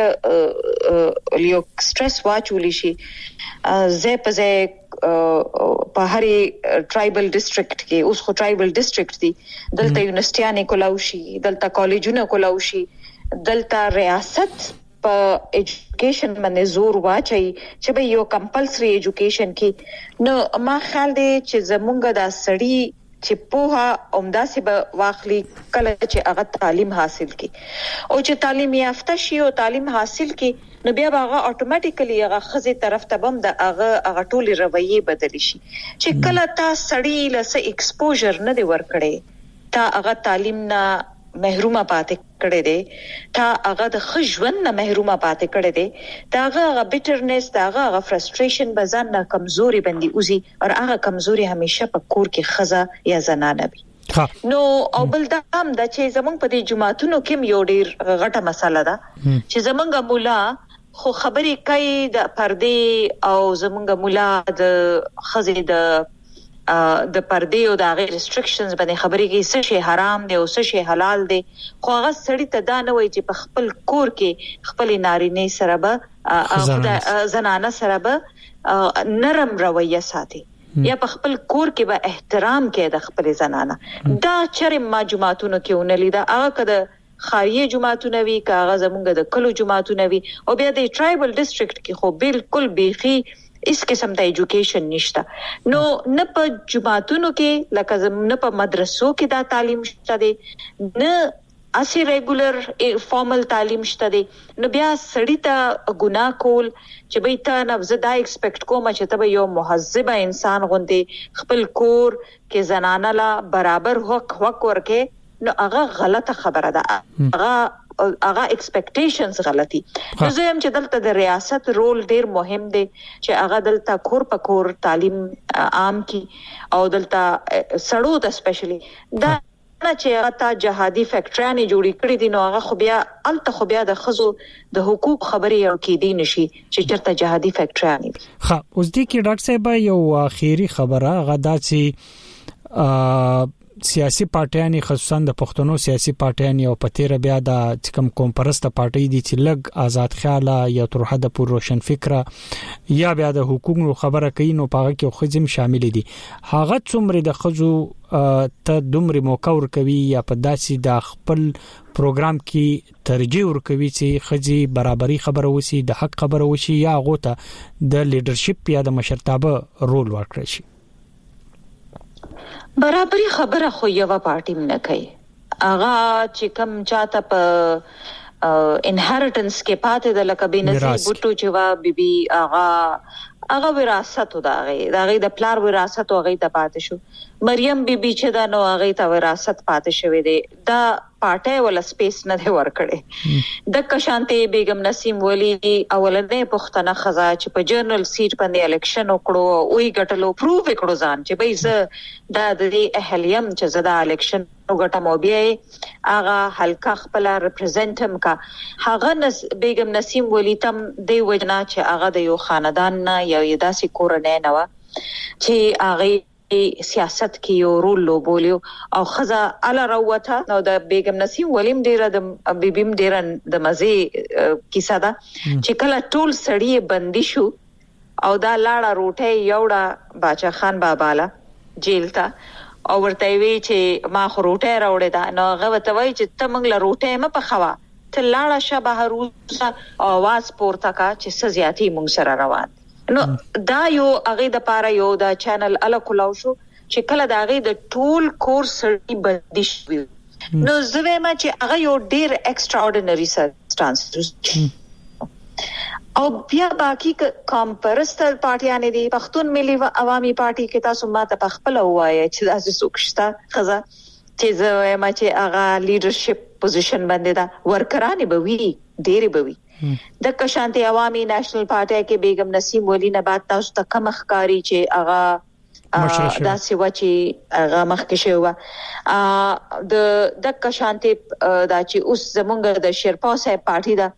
ډیر یو سټرس واچول شي زه په په هرې ټرایبل ډیسټریکټ کې اوس خو ټرایبل ډیسټریکټ دي دلته یونیورسيټیانه کولاو شي دلته کالجونه کولاو شي دلته ریاست په ایجوکیشن باندې زور واچي چې به یو کمپلسري ایجوکیشن کې نو ما خیال دی چې زمونږ د سړی چې په عمده سي به واخلي کله چې هغه تعلیم حاصل کړي او چې تعلیم یافته شي او تعلیم حاصل کړي نو بیا هغه اتوماتیکلی هغه خزي طرف ته بم د هغه هغه ټولي رویه بدل شي چې کله تا سړی لسه ایکسپوژر نه دی ورکړي تا هغه تعلیم نه محرومه پاتې کړي دي تا هغه د خجون نه محرومه پاتې کړي دي دا هغه بیټرنس دا هغه فرستریشن بزن نه کمزوري بندي اوزي او هغه کمزوري همیشه په کور کې خزه یا زنانه وي نو او بل دا هم د چې زمونږ په دې جماعتونو کې یو ډیر غټه مسله ده چې زمونږ مولا خو خبرې کوي د پردې او زمونږ مولا د خزې د د پردې او د غیر ریستریکشنز باندې خبرې کوي څه شی حرام دی او څه شی حلال دی خو هغه سړی ته دا نه وایي چې په خپل کور کې خپل نارینه سره به زنانه سره به نرم رویه ساتي یا په خپل کور کې به احترام کوي د خپل زنانه دا چرې ما جماعتونو کې ونلی دا هغه کده خاریه جماعتونه وی کاغه زمونږ د کلو جماعتونه وی او بیا د ټرایبل ډیسټریکټ کې خو بالکل بیخي اس قسم ته ایجوکیشن نشته نو نه په جماعتونو کې لکه نه په مدرسو کې دا تعلیم شته دي نه اسی ریګولر فارمل تعلیم شته دی نو بیا سړی ته ګناه کول چې به ته نه زدا ایکسپیکټ کوم چې ته یو مهذب انسان غوندې خپل کور کې زنانه لا برابر حق حق ورکه نو هغه غلطه خبره ده هغه هغه ایکسپیکټیشنز غلطي نو زه هم چې دلته د ریاست رول ډیر مهم دی چې هغه دلته کور په کور تعلیم عام کی او دلته سړو د سپیشلی دا نه چې تا جهادي فیکټریانې جوړې کړې دي نو هغه خو بیا الته خو بیا د خزو د حقوق خبرې او کې دي نشي چې چرته جهادي فیکټریانې دي. ها اوس دې کې ډاکټر صاحب یو اخیری خبره غدا چې سیاسي پارټیان خصوصا د پښتنو سیاسي پارټیان او پتیره بیا د کم کوم پرسته پارټي دي چې لګ آزاد خیاله یا تر حد پور روشن فکره یا بیا د حقوقو خبره کوي نو پاغه کې خزم شامل دي هغه څومره د خزو ته دومره موقع ورکوي یا په داسې د خپل پروګرام کې ترجیح ورکوي چې خزي برابرۍ خبره وسی د حق خبره وشي یا غوته د لیډرشپ یا د مشرتابه رول ورکړي شي. برابرۍ خبره خو یو پارټي نه کوي اغه چې کم چاته په انهریټنس کې پاتې د لکه بنظیر بوټو چې وا بیبي اغه اغه وراثت داغه داغه د پلار وراثت او هغه ته پاتې شو مریم بیبي چې دا نو هغه ته وراثت پاتې شوې ده دا پارټي ولا سپیس نه دی ورکړي د کشانته بیگم نسیم ولی اولنې پښتنه خزا چې په جرنل سیټ باندې الیکشن وکړو او یې ګټلو پروف وکړو ځان چې به زه دا د اهلیم چې زدا الیکشن وګټم او بیا هغه حلقه خپل ریپرزینټم کا هغه بیگم نسیم ولی تم دی وجنا چې هغه د یو خاندان نه یا داسې کورنۍ نه و چې هغه سیاست کې یو رول لوبولیو او خزا الا روته نو د بیگم نسیم ولیم ډیره د بیبیم ډیره د مزي کیسه ده چې کله ټول سړی بندي شو او دا لاړه روټه یوړه باچا خان بابالا جیل ته او ورته وی چې ما خو روټه راوړې ده نو هغه وته وی چې ته موږ له روټه م په خوا ته لاړه شبه روزه اواز پورته کا چې سزياتي موږ سره روان نو دا یو هغه د پاره یو دا چینل الا کولاو شو چې کله دا هغه د ټول کورس سړي بندي شو نو زه ما چې هغه یو ډیر ایکسترا اورډینری سرکمسټانسز او بیا باقی کوم پرستر پارټیان دي پښتون ملي عوامي پارټي کې تاسو ماته په خپل وایي چې تاسو سوکشتا خزه چې زه ما چې هغه لیډرشپ پوزیشن باندې دا ورکرانه به وی ډیر به وی د کشانته عوامي نېشنل پارټي کې بیگم نسیم ولی نه بعد تاسو ته کم ښکاری چې هغه دا سیوا چې هغه مخکې شو د د کشانته دا چې اوس زمونږ د شیرپا صاحب پارټي دا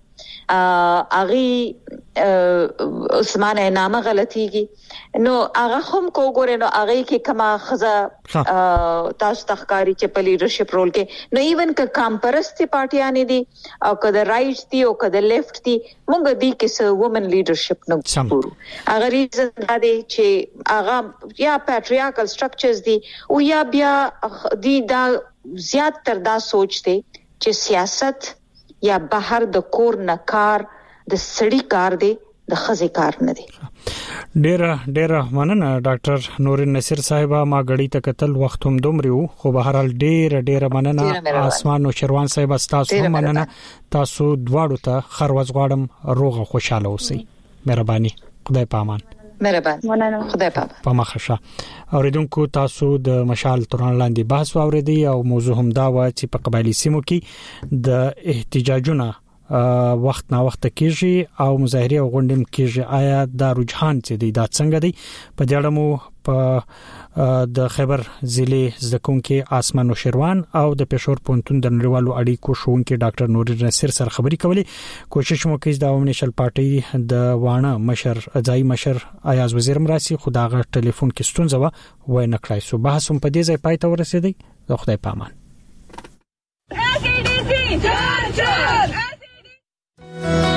اغي عثمان نامه غلطيږي نو هغه هم کو ګورې نو هغه کې کما خزا تاسو تخکاری چې په لیډرشپ رول کې نو ایون ک کامپرستي پارټیان دي او کده رائټ دي او کده لیفت دي موږ دي کې سو وومن لیډرشپ نه ګورو هغه ریزن دا دي چې هغه یا پیټریارکل سټرکچرز دي او یا بیا دي دا زیات تر دا سوچ دي چې سیاست یا بهر د کور نه کار د سړی کار دی د خزي کار نه دی. ډیر ډیر مننه ډاکټر نورین نصیر صاحب ما غړی ته قتل وخت هم دومره خو به هر حال ډیر ډیر مننه اسمان او شروان صاحب تاسو مننه تاسو دواړو ته خروز غواړم روغ خوشاله اوسئ مهرباني خدای پامان مهربان مننه خدای پامان په مخه اوریدونکو تاسو د مشال تران لاندې بحث واوریدي او موضوع هم دا و چې په قبایلی سیمو کې د احتجاجونو وخت نا وخت کېږي او مظاهره او غونډې کېږي آیا دا رجحان چې دی دا څنګه دی په دې اړه مو په د خیبر ضلع زکونکو اسمان او شروان او د پېښور پونتون د نړیوالو اړیکو شونکو ډاکټر نورین نصیر سره خبري کولې کوشش مو کوي د عوامي نشل پارټي د وانه مشر ځای مشر ایاز وزیر مراسي خداغه ټلیفون کې ستونزه و وای نه کړای سو بحث هم په دې ځای پای ته ورسېدی د خدای پامان A C D C چار چار